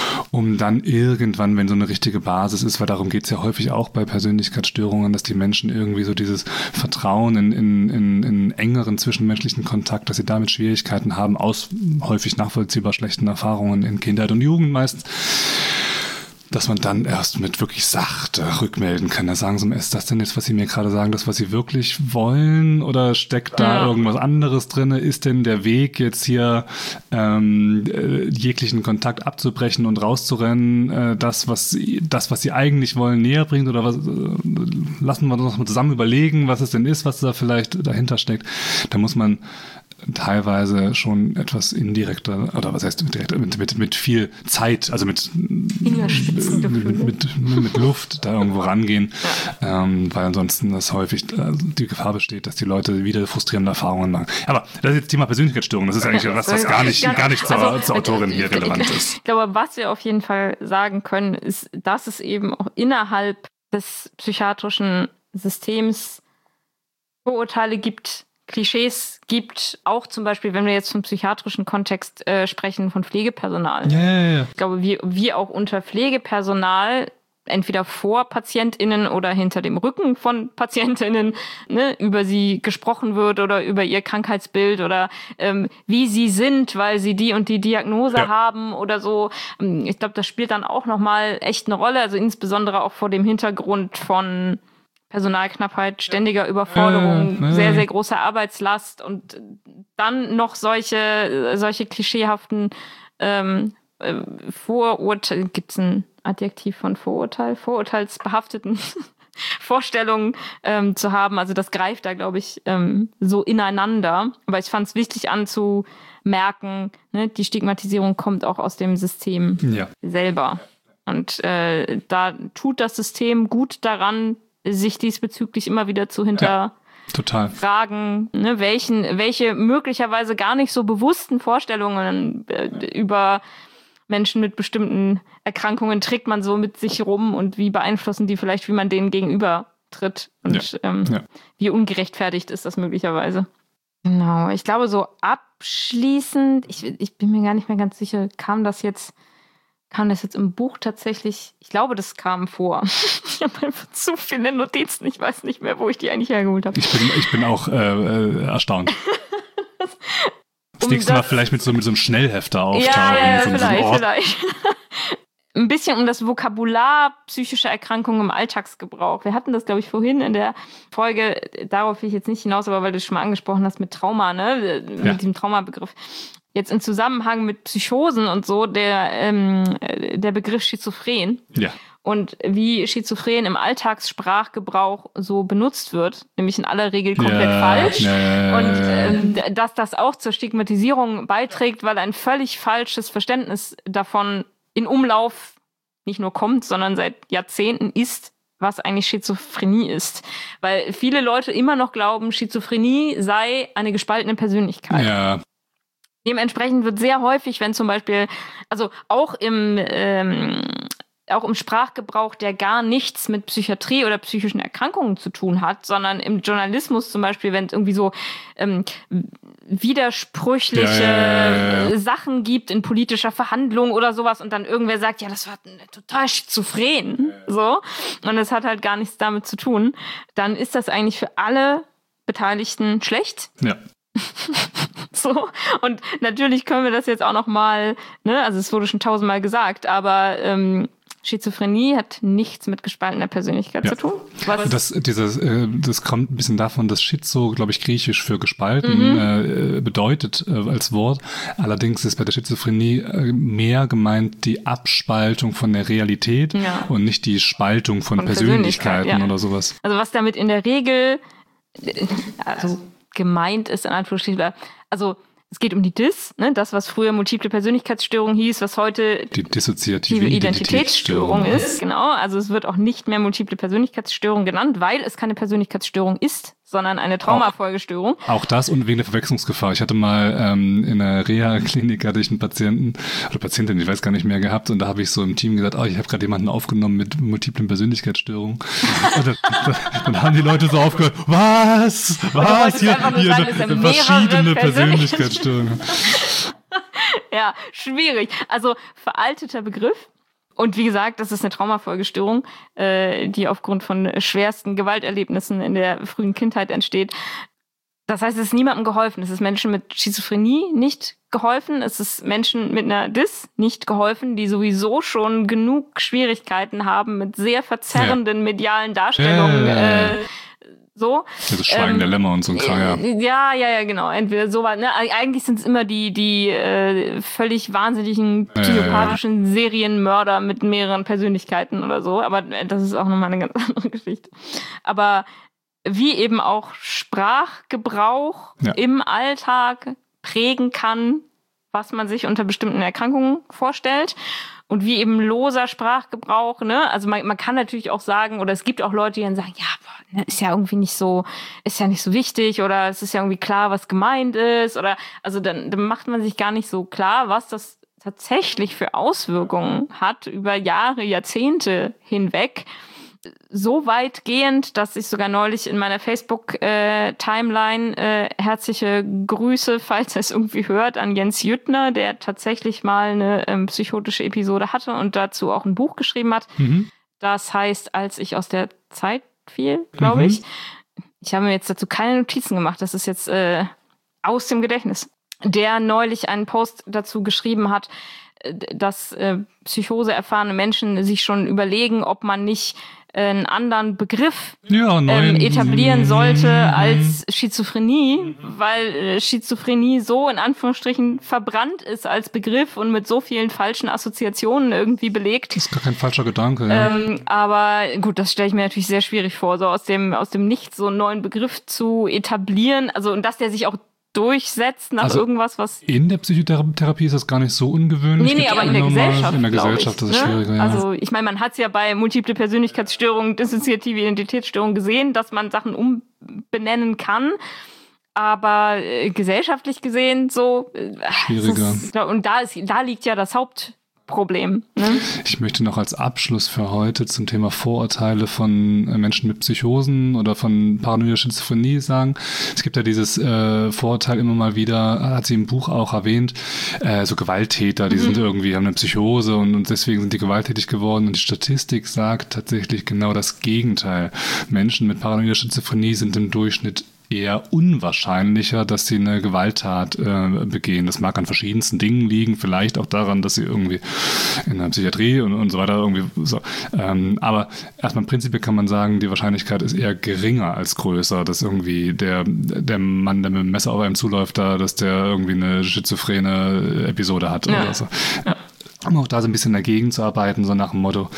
um dann irgendwann, wenn so eine richtige Basis ist, weil darum geht es ja häufig auch bei Persönlichkeitsstörungen, dass die Menschen irgendwie so dieses Vertrauen in, in, in, in engeren zwischenmenschlichen Kontakt, dass sie damit Schwierigkeiten haben, aus häufig nachvollziehbar schlechten Erfahrungen in Kindheit und Jugend meistens, dass man dann erst mit wirklich sachte rückmelden kann. Da sagen sie, ist das denn jetzt, was Sie mir gerade sagen, das, was Sie wirklich wollen? Oder steckt da ja. irgendwas anderes drin? Ist denn der Weg jetzt hier ähm, jeglichen Kontakt abzubrechen und rauszurennen, äh, das, was Sie, das, was Sie eigentlich wollen, näher bringt? Oder was? Äh, lassen wir uns noch mal zusammen überlegen, was es denn ist, was da vielleicht dahinter steckt. Da muss man teilweise schon etwas indirekter, oder was heißt direkt, mit, mit, mit viel Zeit, also mit, mit, mit, mit Luft da irgendwo rangehen, ja. ähm, weil ansonsten das häufig also die Gefahr besteht, dass die Leute wieder frustrierende Erfahrungen machen. Aber das ist jetzt Thema Persönlichkeitsstörung, das ist eigentlich was, was gar nicht, gar nicht zur, also, zur Autorin hier relevant ist. Ich glaube, was wir auf jeden Fall sagen können, ist, dass es eben auch innerhalb des psychiatrischen Systems Vorurteile gibt, Klischees gibt, auch zum Beispiel, wenn wir jetzt vom psychiatrischen Kontext äh, sprechen, von Pflegepersonal. Ja, ja, ja. Ich glaube, wie, wie auch unter Pflegepersonal entweder vor PatientInnen oder hinter dem Rücken von PatientInnen ne, über sie gesprochen wird oder über ihr Krankheitsbild oder ähm, wie sie sind, weil sie die und die Diagnose ja. haben oder so. Ich glaube, das spielt dann auch nochmal echt eine Rolle, also insbesondere auch vor dem Hintergrund von Personalknappheit, ständiger Überforderung, äh, äh. sehr, sehr große Arbeitslast und dann noch solche, solche klischeehaften ähm, äh, Vorurteile, gibt es ein Adjektiv von Vorurteil, vorurteilsbehafteten Vorstellungen ähm, zu haben. Also das greift da, glaube ich, ähm, so ineinander. Aber ich fand es wichtig anzumerken, ne, die Stigmatisierung kommt auch aus dem System ja. selber. Und äh, da tut das System gut daran, sich diesbezüglich immer wieder zu hinterfragen, ja, ne, welchen, welche möglicherweise gar nicht so bewussten Vorstellungen äh, über Menschen mit bestimmten Erkrankungen trägt man so mit sich rum und wie beeinflussen die vielleicht, wie man denen gegenüber tritt und ja. Ähm, ja. wie ungerechtfertigt ist das möglicherweise. Genau, ich glaube so abschließend, ich, ich bin mir gar nicht mehr ganz sicher, kam das jetzt Kam das jetzt im Buch tatsächlich? Ich glaube, das kam vor. Ich habe einfach zu viele Notizen. Ich weiß nicht mehr, wo ich die eigentlich hergeholt habe. Ich bin, ich bin auch äh, äh, erstaunt. Das um nächste das Mal vielleicht mit so, mit so einem Schnellhefter auftauchen. Ja, ja, ja so vielleicht, so vielleicht. Ein bisschen um das Vokabular psychische Erkrankungen im Alltagsgebrauch. Wir hatten das, glaube ich, vorhin in der Folge, darauf will ich jetzt nicht hinaus, aber weil du es schon mal angesprochen hast mit Trauma, ne? Mit ja. diesem Traumabegriff. Jetzt im Zusammenhang mit Psychosen und so, der, ähm, der Begriff Schizophren. Ja. Und wie Schizophren im Alltagssprachgebrauch so benutzt wird, nämlich in aller Regel komplett ja, falsch. Ja, ja, ja, und ähm, dass das auch zur Stigmatisierung beiträgt, weil ein völlig falsches Verständnis davon in Umlauf nicht nur kommt, sondern seit Jahrzehnten ist, was eigentlich Schizophrenie ist. Weil viele Leute immer noch glauben, Schizophrenie sei eine gespaltene Persönlichkeit. Ja. Dementsprechend wird sehr häufig, wenn zum Beispiel, also auch im, ähm, auch im Sprachgebrauch, der gar nichts mit Psychiatrie oder psychischen Erkrankungen zu tun hat, sondern im Journalismus zum Beispiel, wenn es irgendwie so ähm, widersprüchliche ja, ja, ja, ja. Sachen gibt in politischer Verhandlung oder sowas und dann irgendwer sagt, ja, das war total schizophren, so, und es hat halt gar nichts damit zu tun, dann ist das eigentlich für alle Beteiligten schlecht. Ja. So, und natürlich können wir das jetzt auch noch mal, ne, also es wurde schon tausendmal gesagt, aber ähm, Schizophrenie hat nichts mit gespaltener Persönlichkeit ja. zu tun. Was das, dieses, äh, das kommt ein bisschen davon, dass Schizo, glaube ich, griechisch für gespalten mhm. äh, bedeutet äh, als Wort. Allerdings ist bei der Schizophrenie äh, mehr gemeint die Abspaltung von der Realität ja. und nicht die Spaltung von, von Persönlichkeiten Persönlichkeit, ja. oder sowas. Also was damit in der Regel also gemeint ist, in Anführungsstrichen, also es geht um die D I S, ne, das, was früher multiple Persönlichkeitsstörung hieß, was heute die dissoziative Identitätsstörung ist. Genau, also es wird auch nicht mehr multiple Persönlichkeitsstörung genannt, weil es keine Persönlichkeitsstörung ist, sondern eine Traumafolgestörung. Auch, auch das und wegen der Verwechslungsgefahr. Ich hatte mal ähm, in einer Reha-Klinik hatte ich einen Patienten oder Patientin, ich weiß gar nicht mehr, gehabt und da habe ich so im Team gesagt, oh, ich habe gerade jemanden aufgenommen mit multiplen Persönlichkeitsstörungen. Und dann, dann haben die Leute so aufgehört, was? Was? Hier, hier sagen, eine, verschiedene Persönlichkeitsstörungen. Ja, schwierig. Also veralteter Begriff. Und wie gesagt, das ist eine Traumafolgestörung, äh, die aufgrund von schwersten Gewalterlebnissen in der frühen Kindheit entsteht. Das heißt, es ist niemandem geholfen. Es ist Menschen mit Schizophrenie nicht geholfen. Es ist Menschen mit einer D I S nicht geholfen, die sowieso schon genug Schwierigkeiten haben mit sehr verzerrenden ja. medialen Darstellungen. Äh, äh, So. Also Schweigen ähm, der Lämmer und so ein Kram, ja. Ja, ja, ja, genau. Entweder so was, ne? Eigentlich sind es immer die, die äh, völlig wahnsinnigen, psychopathischen ja, ja, ja. Serienmörder mit mehreren Persönlichkeiten oder so. Aber das ist auch nochmal eine ganz andere Geschichte. Aber wie eben auch Sprachgebrauch ja. im Alltag prägen kann, was man sich unter bestimmten Erkrankungen vorstellt. Und wie eben loser Sprachgebrauch, ne? Also man, man kann natürlich auch sagen, oder es gibt auch Leute, die dann sagen, ja, boah, ist ja irgendwie nicht so, ist ja nicht so wichtig, oder es ist ja irgendwie klar, was gemeint ist, oder also dann, dann macht man sich gar nicht so klar, was das tatsächlich für Auswirkungen hat über Jahre, Jahrzehnte hinweg. So weitgehend, dass ich sogar neulich in meiner Facebook-Timeline äh, herzliche Grüße, falls er es irgendwie hört, an Jens Jüttner, der tatsächlich mal eine ähm, psychotische Episode hatte und dazu auch ein Buch geschrieben hat. Mhm. Das heißt, als ich aus der Zeit fiel, glaube mhm. ich. Ich habe mir jetzt dazu keine Notizen gemacht. Das ist jetzt äh, aus dem Gedächtnis. Der neulich einen Post dazu geschrieben hat, dass äh, Psychose erfahrene Menschen sich schon überlegen, ob man nicht einen anderen Begriff ja, ähm, etablieren sollte als Schizophrenie, weil äh, Schizophrenie so in Anführungsstrichen verbrannt ist als Begriff und mit so vielen falschen Assoziationen irgendwie belegt. Das ist gar kein falscher Gedanke. Ja. Ähm, aber gut, das stelle ich mir natürlich sehr schwierig vor, so aus dem aus dem Nichts so einen neuen Begriff zu etablieren. Also und dass der sich auch durchsetzt nach also irgendwas, was... In der Psychotherapie ist das gar nicht so ungewöhnlich. Nee, nee, aber in der Gesellschaft, In der Gesellschaft ich, ist es ne? schwieriger, ja. Also ich meine, man hat es ja bei multiple Persönlichkeitsstörungen, dissoziative Identitätsstörungen gesehen, dass man Sachen umbenennen kann. Aber äh, gesellschaftlich gesehen so... Äh, schwieriger. Ist, und da, ist, da liegt ja das Haupt... Problem. Ne? Ich möchte noch als Abschluss für heute zum Thema Vorurteile von Menschen mit Psychosen oder von paranoider Schizophrenie sagen. Es gibt ja dieses äh, Vorurteil immer mal wieder, hat sie im Buch auch erwähnt, äh, so Gewalttäter, die mhm. sind irgendwie, haben eine Psychose und, und deswegen sind die gewalttätig geworden. Und die Statistik sagt tatsächlich genau das Gegenteil. Menschen mit paranoider Schizophrenie sind im Durchschnitt eher unwahrscheinlicher, dass sie eine Gewalttat äh, begehen. Das mag an verschiedensten Dingen liegen, vielleicht auch daran, dass sie irgendwie in der Psychiatrie und, und so weiter irgendwie so. Ähm, aber erstmal prinzipiell kann man sagen, die Wahrscheinlichkeit ist eher geringer als größer, dass irgendwie der, der Mann, der mit dem Messer auf einem zuläuft, da, dass der irgendwie eine schizophrene Episode hat ja. oder so. Ja. Um auch da so ein bisschen dagegen zu arbeiten, so nach dem Motto,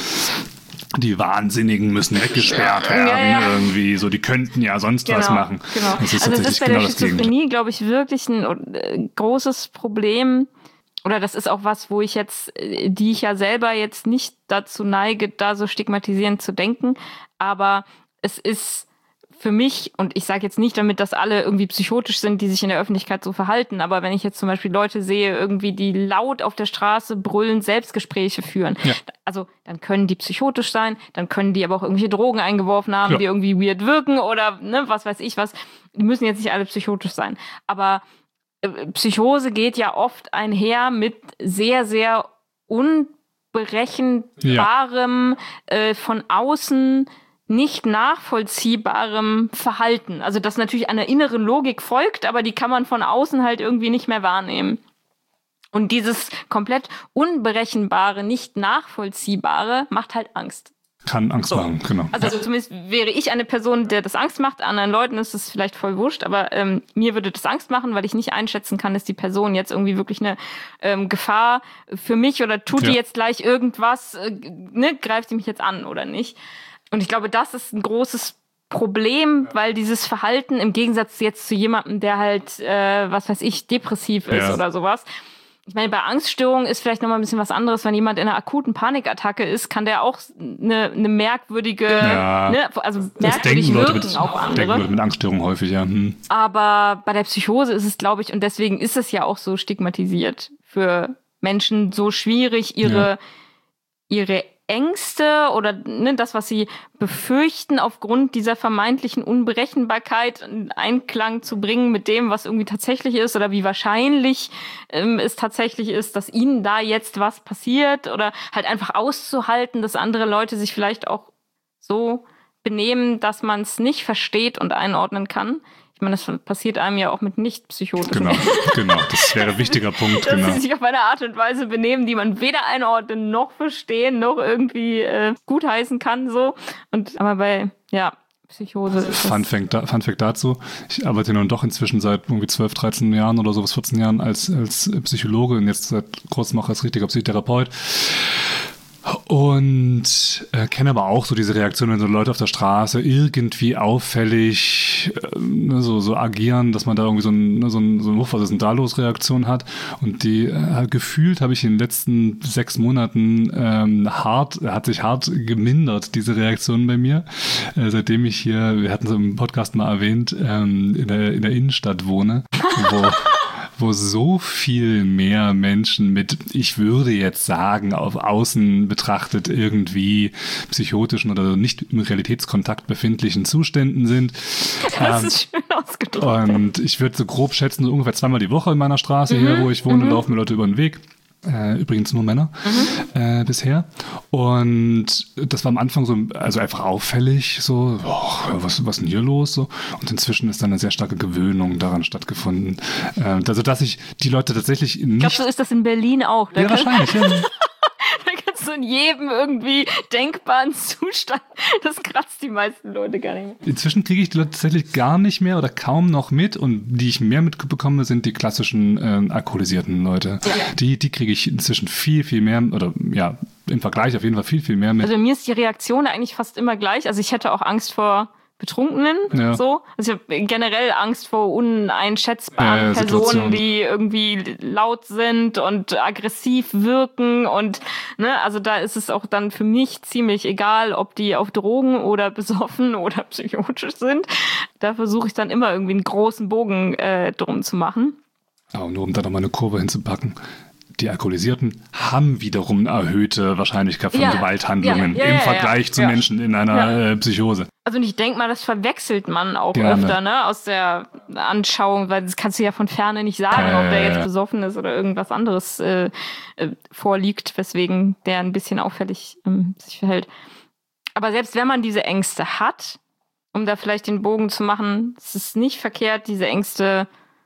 die Wahnsinnigen müssen weggesperrt werden, ja, ja. irgendwie so, die könnten ja sonst genau, was machen. Genau. Das ist also das ist bei genau der Schizophrenie, glaube ich, wirklich ein äh, großes Problem. Oder das ist auch was, wo ich jetzt, die ich ja selber jetzt nicht dazu neige, da so stigmatisierend zu denken. Aber es ist für mich, und ich sage jetzt nicht damit, dass alle irgendwie psychotisch sind, die sich in der Öffentlichkeit so verhalten, aber wenn ich jetzt zum Beispiel Leute sehe, irgendwie, die laut auf der Straße brüllen, Selbstgespräche führen, ja. also dann können die psychotisch sein, dann können die aber auch irgendwelche Drogen eingeworfen haben, ja. die irgendwie weird wirken oder ne, was weiß ich was. Die müssen jetzt nicht alle psychotisch sein. Aber äh, Psychose geht ja oft einher mit sehr, sehr unberechenbarem, ja. äh, von außen nicht nachvollziehbarem Verhalten. Also das natürlich einer inneren Logik folgt, aber die kann man von außen halt irgendwie nicht mehr wahrnehmen. Und dieses komplett unberechenbare, nicht nachvollziehbare macht halt Angst. Kann Angst so. machen, genau. Also, also zumindest wäre ich eine Person, der das Angst macht. Anderen Leuten ist es vielleicht voll wurscht, aber ähm, mir würde das Angst machen, weil ich nicht einschätzen kann, ist die Person jetzt irgendwie wirklich eine ähm, Gefahr für mich oder tut ja. die jetzt gleich irgendwas, äh, ne, greift die mich jetzt an oder nicht. Und ich glaube, das ist ein großes Problem, weil dieses Verhalten im Gegensatz jetzt zu jemandem, der halt, äh, was weiß ich, depressiv ist ja. oder sowas. Ich meine, bei Angststörungen ist vielleicht noch mal ein bisschen was anderes. Wenn jemand in einer akuten Panikattacke ist, kann der auch eine, eine merkwürdige, ja. ne, also merkwürdig wirken mit, auf andere. Denken Leute mit Angststörungen häufig, ja. Hm. Aber bei der Psychose ist es, glaube ich, und deswegen ist es ja auch so stigmatisiert für Menschen, so schwierig, ihre, ja. ihre Ängste oder ne, das, was sie befürchten, aufgrund dieser vermeintlichen Unberechenbarkeit in Einklang zu bringen mit dem, was irgendwie tatsächlich ist oder wie wahrscheinlich ähm, es tatsächlich ist, dass ihnen da jetzt was passiert oder halt einfach auszuhalten, dass andere Leute sich vielleicht auch so benehmen, dass man es nicht versteht und einordnen kann. Ich meine, das passiert einem ja auch mit nicht-psychotischen. Genau, genau, das wäre ein wichtiger Punkt. Dass genau. sie sich auf eine Art und Weise benehmen, die man weder einordnen noch verstehen, noch irgendwie äh, gutheißen kann. So. Und aber bei, ja, Psychose ist Fun Fact, da, Fun Fact dazu, ich arbeite nun doch inzwischen seit irgendwie zwölf, dreizehn Jahren oder so bis vierzehn Jahren als, als Psychologe und jetzt seit kurzem auch als richtiger Psychotherapeut. Und äh, kenne aber auch so diese Reaktion, wenn so Leute auf der Straße irgendwie auffällig äh, ne, so, so agieren, dass man da irgendwie so ein, ne, so ein, so ein was ist denn da los Reaktion hat. Und die äh, gefühlt habe ich in den letzten sechs Monaten ähm, hart, hat sich hart gemindert, diese Reaktion bei mir. Äh, seitdem ich hier, wir hatten es im Podcast mal erwähnt, ähm, in der, in der Innenstadt wohne, wo wo so viel mehr Menschen mit, ich würde jetzt sagen, auf außen betrachtet irgendwie psychotischen oder nicht im Realitätskontakt befindlichen Zuständen sind. Das ähm, ist schön ausgedrückt. Und ich würde so grob schätzen, so ungefähr zweimal die Woche in meiner Straße mhm. hier, wo ich wohne, mhm. laufen mir Leute über den Weg. Äh, übrigens nur Männer mhm. äh, bisher. Und das war am Anfang so, also einfach auffällig, so, oh, was, was ist denn hier los? So. Und inzwischen ist dann eine sehr starke Gewöhnung daran stattgefunden. Äh, also, dass ich die Leute tatsächlich nicht... Glaubst du, ist das in Berlin auch? Ja, wahrscheinlich, ja. So in jedem irgendwie denkbaren Zustand. Das kratzt die meisten Leute gar nicht mehr. Inzwischen kriege ich die Leute tatsächlich gar nicht mehr oder kaum noch mit. Und die ich mehr mitbekomme, sind die klassischen äh, alkoholisierten Leute. Ja. Die, die kriege ich inzwischen viel, viel mehr, oder ja, im Vergleich auf jeden Fall viel, viel mehr mit. Also mir ist die Reaktion eigentlich fast immer gleich. Also ich hätte auch Angst vor Betrunkenen, ja. so. Also ich habe generell Angst vor uneinschätzbaren ja, ja, Personen, die irgendwie laut sind und aggressiv wirken und, ne, also da ist es auch dann für mich ziemlich egal, ob die auf Drogen oder besoffen oder psychotisch sind. Da versuche ich dann immer irgendwie einen großen Bogen äh, drum zu machen. Aber nur um da nochmal eine Kurve hinzupacken. Die Alkoholisierten haben wiederum eine erhöhte Wahrscheinlichkeit von ja, Gewalthandlungen ja, ja, ja, im Vergleich ja, zu ja. Menschen in einer ja. äh, Psychose. Also und ich denke mal, das verwechselt man auch Gerne. öfter, ne, aus der Anschauung, weil das kannst du ja von Ferne nicht sagen, äh, ob der jetzt besoffen ist oder irgendwas anderes äh, äh, vorliegt, weswegen der ein bisschen auffällig ähm, sich verhält. Aber selbst wenn man diese Ängste hat, um da vielleicht den Bogen zu machen, ist es nicht verkehrt, diese Ängste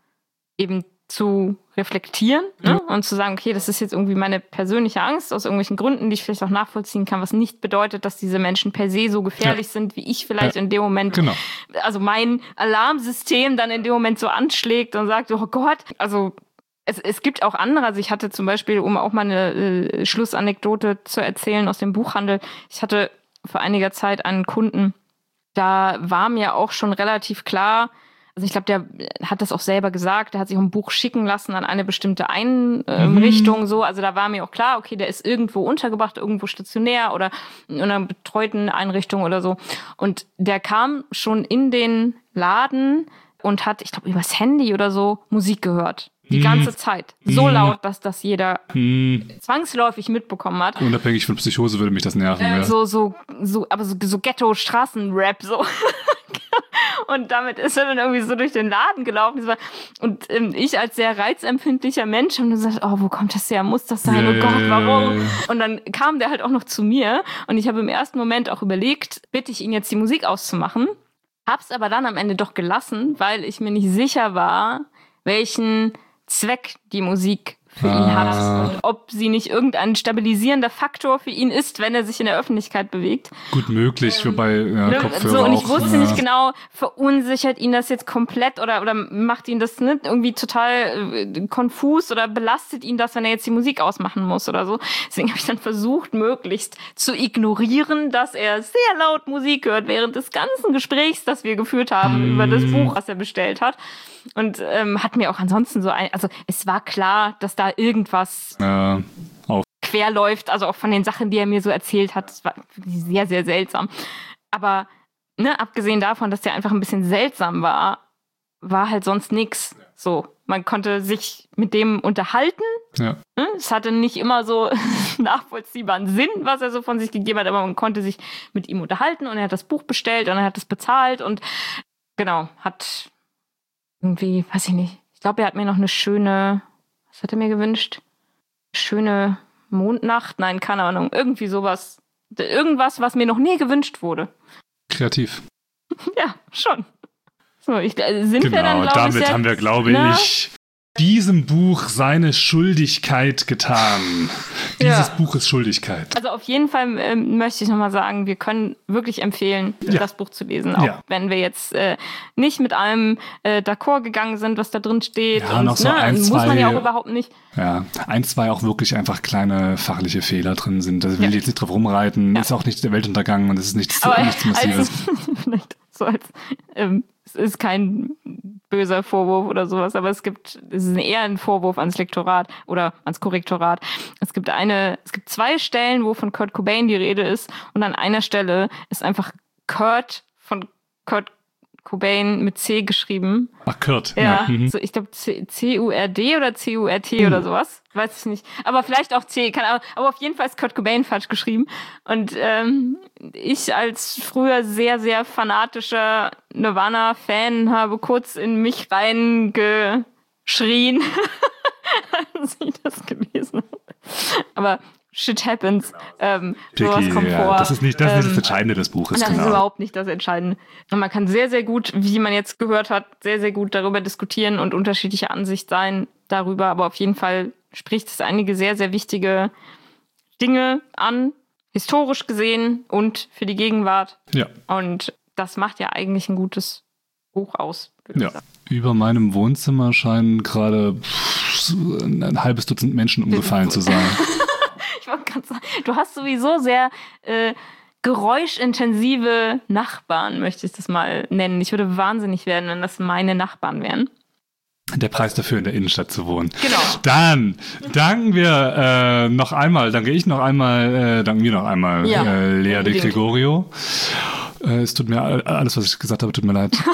eben zu reflektieren, ne? Und zu sagen, okay, das ist jetzt irgendwie meine persönliche Angst aus irgendwelchen Gründen, die ich vielleicht auch nachvollziehen kann, was nicht bedeutet, dass diese Menschen per se so gefährlich ja. sind, wie ich vielleicht ja. in dem Moment, genau. also mein Alarmsystem dann in dem Moment so anschlägt und sagt, oh Gott, also es, es gibt auch andere, also ich hatte zum Beispiel, um auch mal eine äh, Schlussanekdote zu erzählen aus dem Buchhandel, ich hatte vor einiger Zeit einen Kunden, da war mir auch schon relativ klar, also ich glaube, der hat das auch selber gesagt, der hat sich auch ein Buch schicken lassen an eine bestimmte Einrichtung, mhm. so. Also da war mir auch klar, okay, der ist irgendwo untergebracht, irgendwo stationär oder in einer betreuten Einrichtung oder so. Und der kam schon in den Laden und hat, ich glaube, übers Handy oder so Musik gehört. Die mhm. ganze Zeit. So mhm. laut, dass das jeder mhm. zwangsläufig mitbekommen hat. Unabhängig von Psychose würde mich das nerven. Äh, ja. So, so, so, aber so, so Ghetto-Straßen-Rap, so. Und damit ist er dann irgendwie so durch den Laden gelaufen. Und ähm, ich als sehr reizempfindlicher Mensch habe gesagt, oh, wo kommt das her? Muss das sein? Yeah. Oh Gott, warum? Und dann kam der halt auch noch zu mir. Und ich habe im ersten Moment auch überlegt, bitte ich ihn jetzt die Musik auszumachen. Hab's aber dann am Ende doch gelassen, weil ich mir nicht sicher war, welchen Zweck die Musik für ah. ihn hat und ob sie nicht irgendein stabilisierender Faktor für ihn ist, wenn er sich in der Öffentlichkeit bewegt. Gut möglich, ähm, wobei ja, ne, Kopfhörer so, und ich auch, wusste ja. nicht genau, verunsichert ihn das jetzt komplett oder oder macht ihn das ne, irgendwie total äh, konfus oder belastet ihn das, wenn er jetzt die Musik ausmachen muss oder so. Deswegen habe ich dann versucht, möglichst zu ignorieren, dass er sehr laut Musik hört während des ganzen Gesprächs, das wir geführt haben mm. über das Buch, was er bestellt hat. Und ähm, hat mir auch ansonsten so ein, also es war klar, dass da irgendwas ja, auf. quer läuft, also auch von den Sachen, die er mir so erzählt hat, das war sehr, sehr seltsam. Aber ne, abgesehen davon, dass der einfach ein bisschen seltsam war, war halt sonst nix. So, man konnte sich mit dem unterhalten. Ja. Ne? Es hatte nicht immer so nachvollziehbaren Sinn, was er so von sich gegeben hat, aber man konnte sich mit ihm unterhalten und er hat das Buch bestellt und er hat es bezahlt und genau, hat irgendwie, weiß ich nicht. Ich glaube, er hat mir noch eine schöne, was hat er mir gewünscht? Schöne Mondnacht? Nein, keine Ahnung. Irgendwie sowas. Irgendwas, was mir noch nie gewünscht wurde. Kreativ. Ja, schon. So, ich, sind genau, wir dann, glaube ich, damit jetzt, haben wir, glaube ne? ich, diesem Buch seine Schuldigkeit getan. Dieses Ja. Buch ist Schuldigkeit. Also auf jeden Fall ähm, möchte ich nochmal sagen, wir können wirklich empfehlen, Ja. das Buch zu lesen. Auch Ja. wenn wir jetzt äh, nicht mit allem äh, d'accord gegangen sind, was da drin steht. Ja, und, noch so ne, ein, muss zwei- man ja auch überhaupt nicht. Ja, ein, zwei auch wirklich einfach kleine fachliche Fehler drin sind. Da will Ja. ich jetzt nicht drauf rumreiten. Ja. Ist auch nicht der Weltuntergang und es ist nichts, Aber nichts Massives. als, vielleicht so als, ähm, es ist kein böser Vorwurf oder sowas, aber es gibt, es ist eher ein Vorwurf ans Lektorat oder ans Korrektorat. Es gibt eine, es gibt zwei Stellen, wo von Kurt Cobain die Rede ist und an einer Stelle ist einfach Kurt von Kurt Cobain mit C geschrieben. Ach, Kurt. Ja, mhm. so, ich glaube C U R D oder C U R T oder sowas. Weiß ich nicht. Aber vielleicht auch C. Kann, aber, aber auf jeden Fall ist Kurt Cobain falsch geschrieben. Und ähm, ich als früher sehr, sehr fanatischer Nirvana-Fan habe kurz in mich reingeschrien, als ich das gelesen habe. Aber shit happens. Ähm, sowas Picky, kommt ja. vor. Das ist nicht das, ist nicht das Ähm, Entscheidende des Buches. das genau. ist überhaupt nicht das Entscheidende. Und man kann sehr, sehr gut, wie man jetzt gehört hat, sehr, sehr gut darüber diskutieren und unterschiedliche Ansicht sein darüber. Aber auf jeden Fall spricht es einige sehr, sehr wichtige Dinge an, historisch gesehen und für die Gegenwart. Ja. Und das macht ja eigentlich ein gutes Buch aus. würde ich Ja. sagen. Über meinem Wohnzimmer scheinen gerade pff, ein halbes Dutzend Menschen umgefallen zu sein. Ich wollte gerade sagen, du hast sowieso sehr äh, geräuschintensive Nachbarn, möchte ich das mal nennen. Ich würde wahnsinnig werden, wenn das meine Nachbarn wären. Der Preis dafür, in der Innenstadt zu wohnen. Genau. Dann danken wir äh, noch einmal, danke ich noch einmal, äh, danken wir noch einmal Ja, äh, Lea de unbedingt. Gregorio. Äh, es tut mir, alles, was ich gesagt habe, tut mir leid.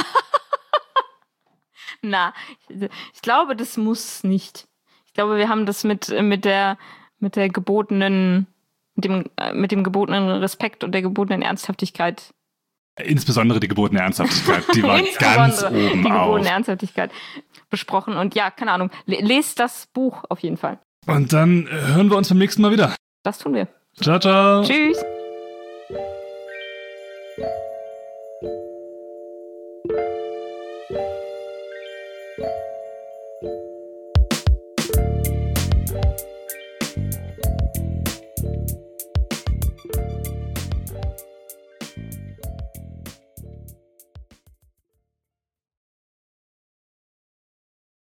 Na, ich, ich glaube, das muss nicht. Ich glaube, wir haben das mit, mit der, mit der gebotenen, mit dem, äh, mit dem gebotenen Respekt und der gebotenen Ernsthaftigkeit. Insbesondere die gebotene Ernsthaftigkeit, die war ganz Insbesondere oben die auf. gebotene Ernsthaftigkeit besprochen. Und ja, keine Ahnung, le- lest das Buch auf jeden Fall. Und dann hören wir uns beim nächsten Mal wieder. Das tun wir. Ciao, ciao. Tschüss.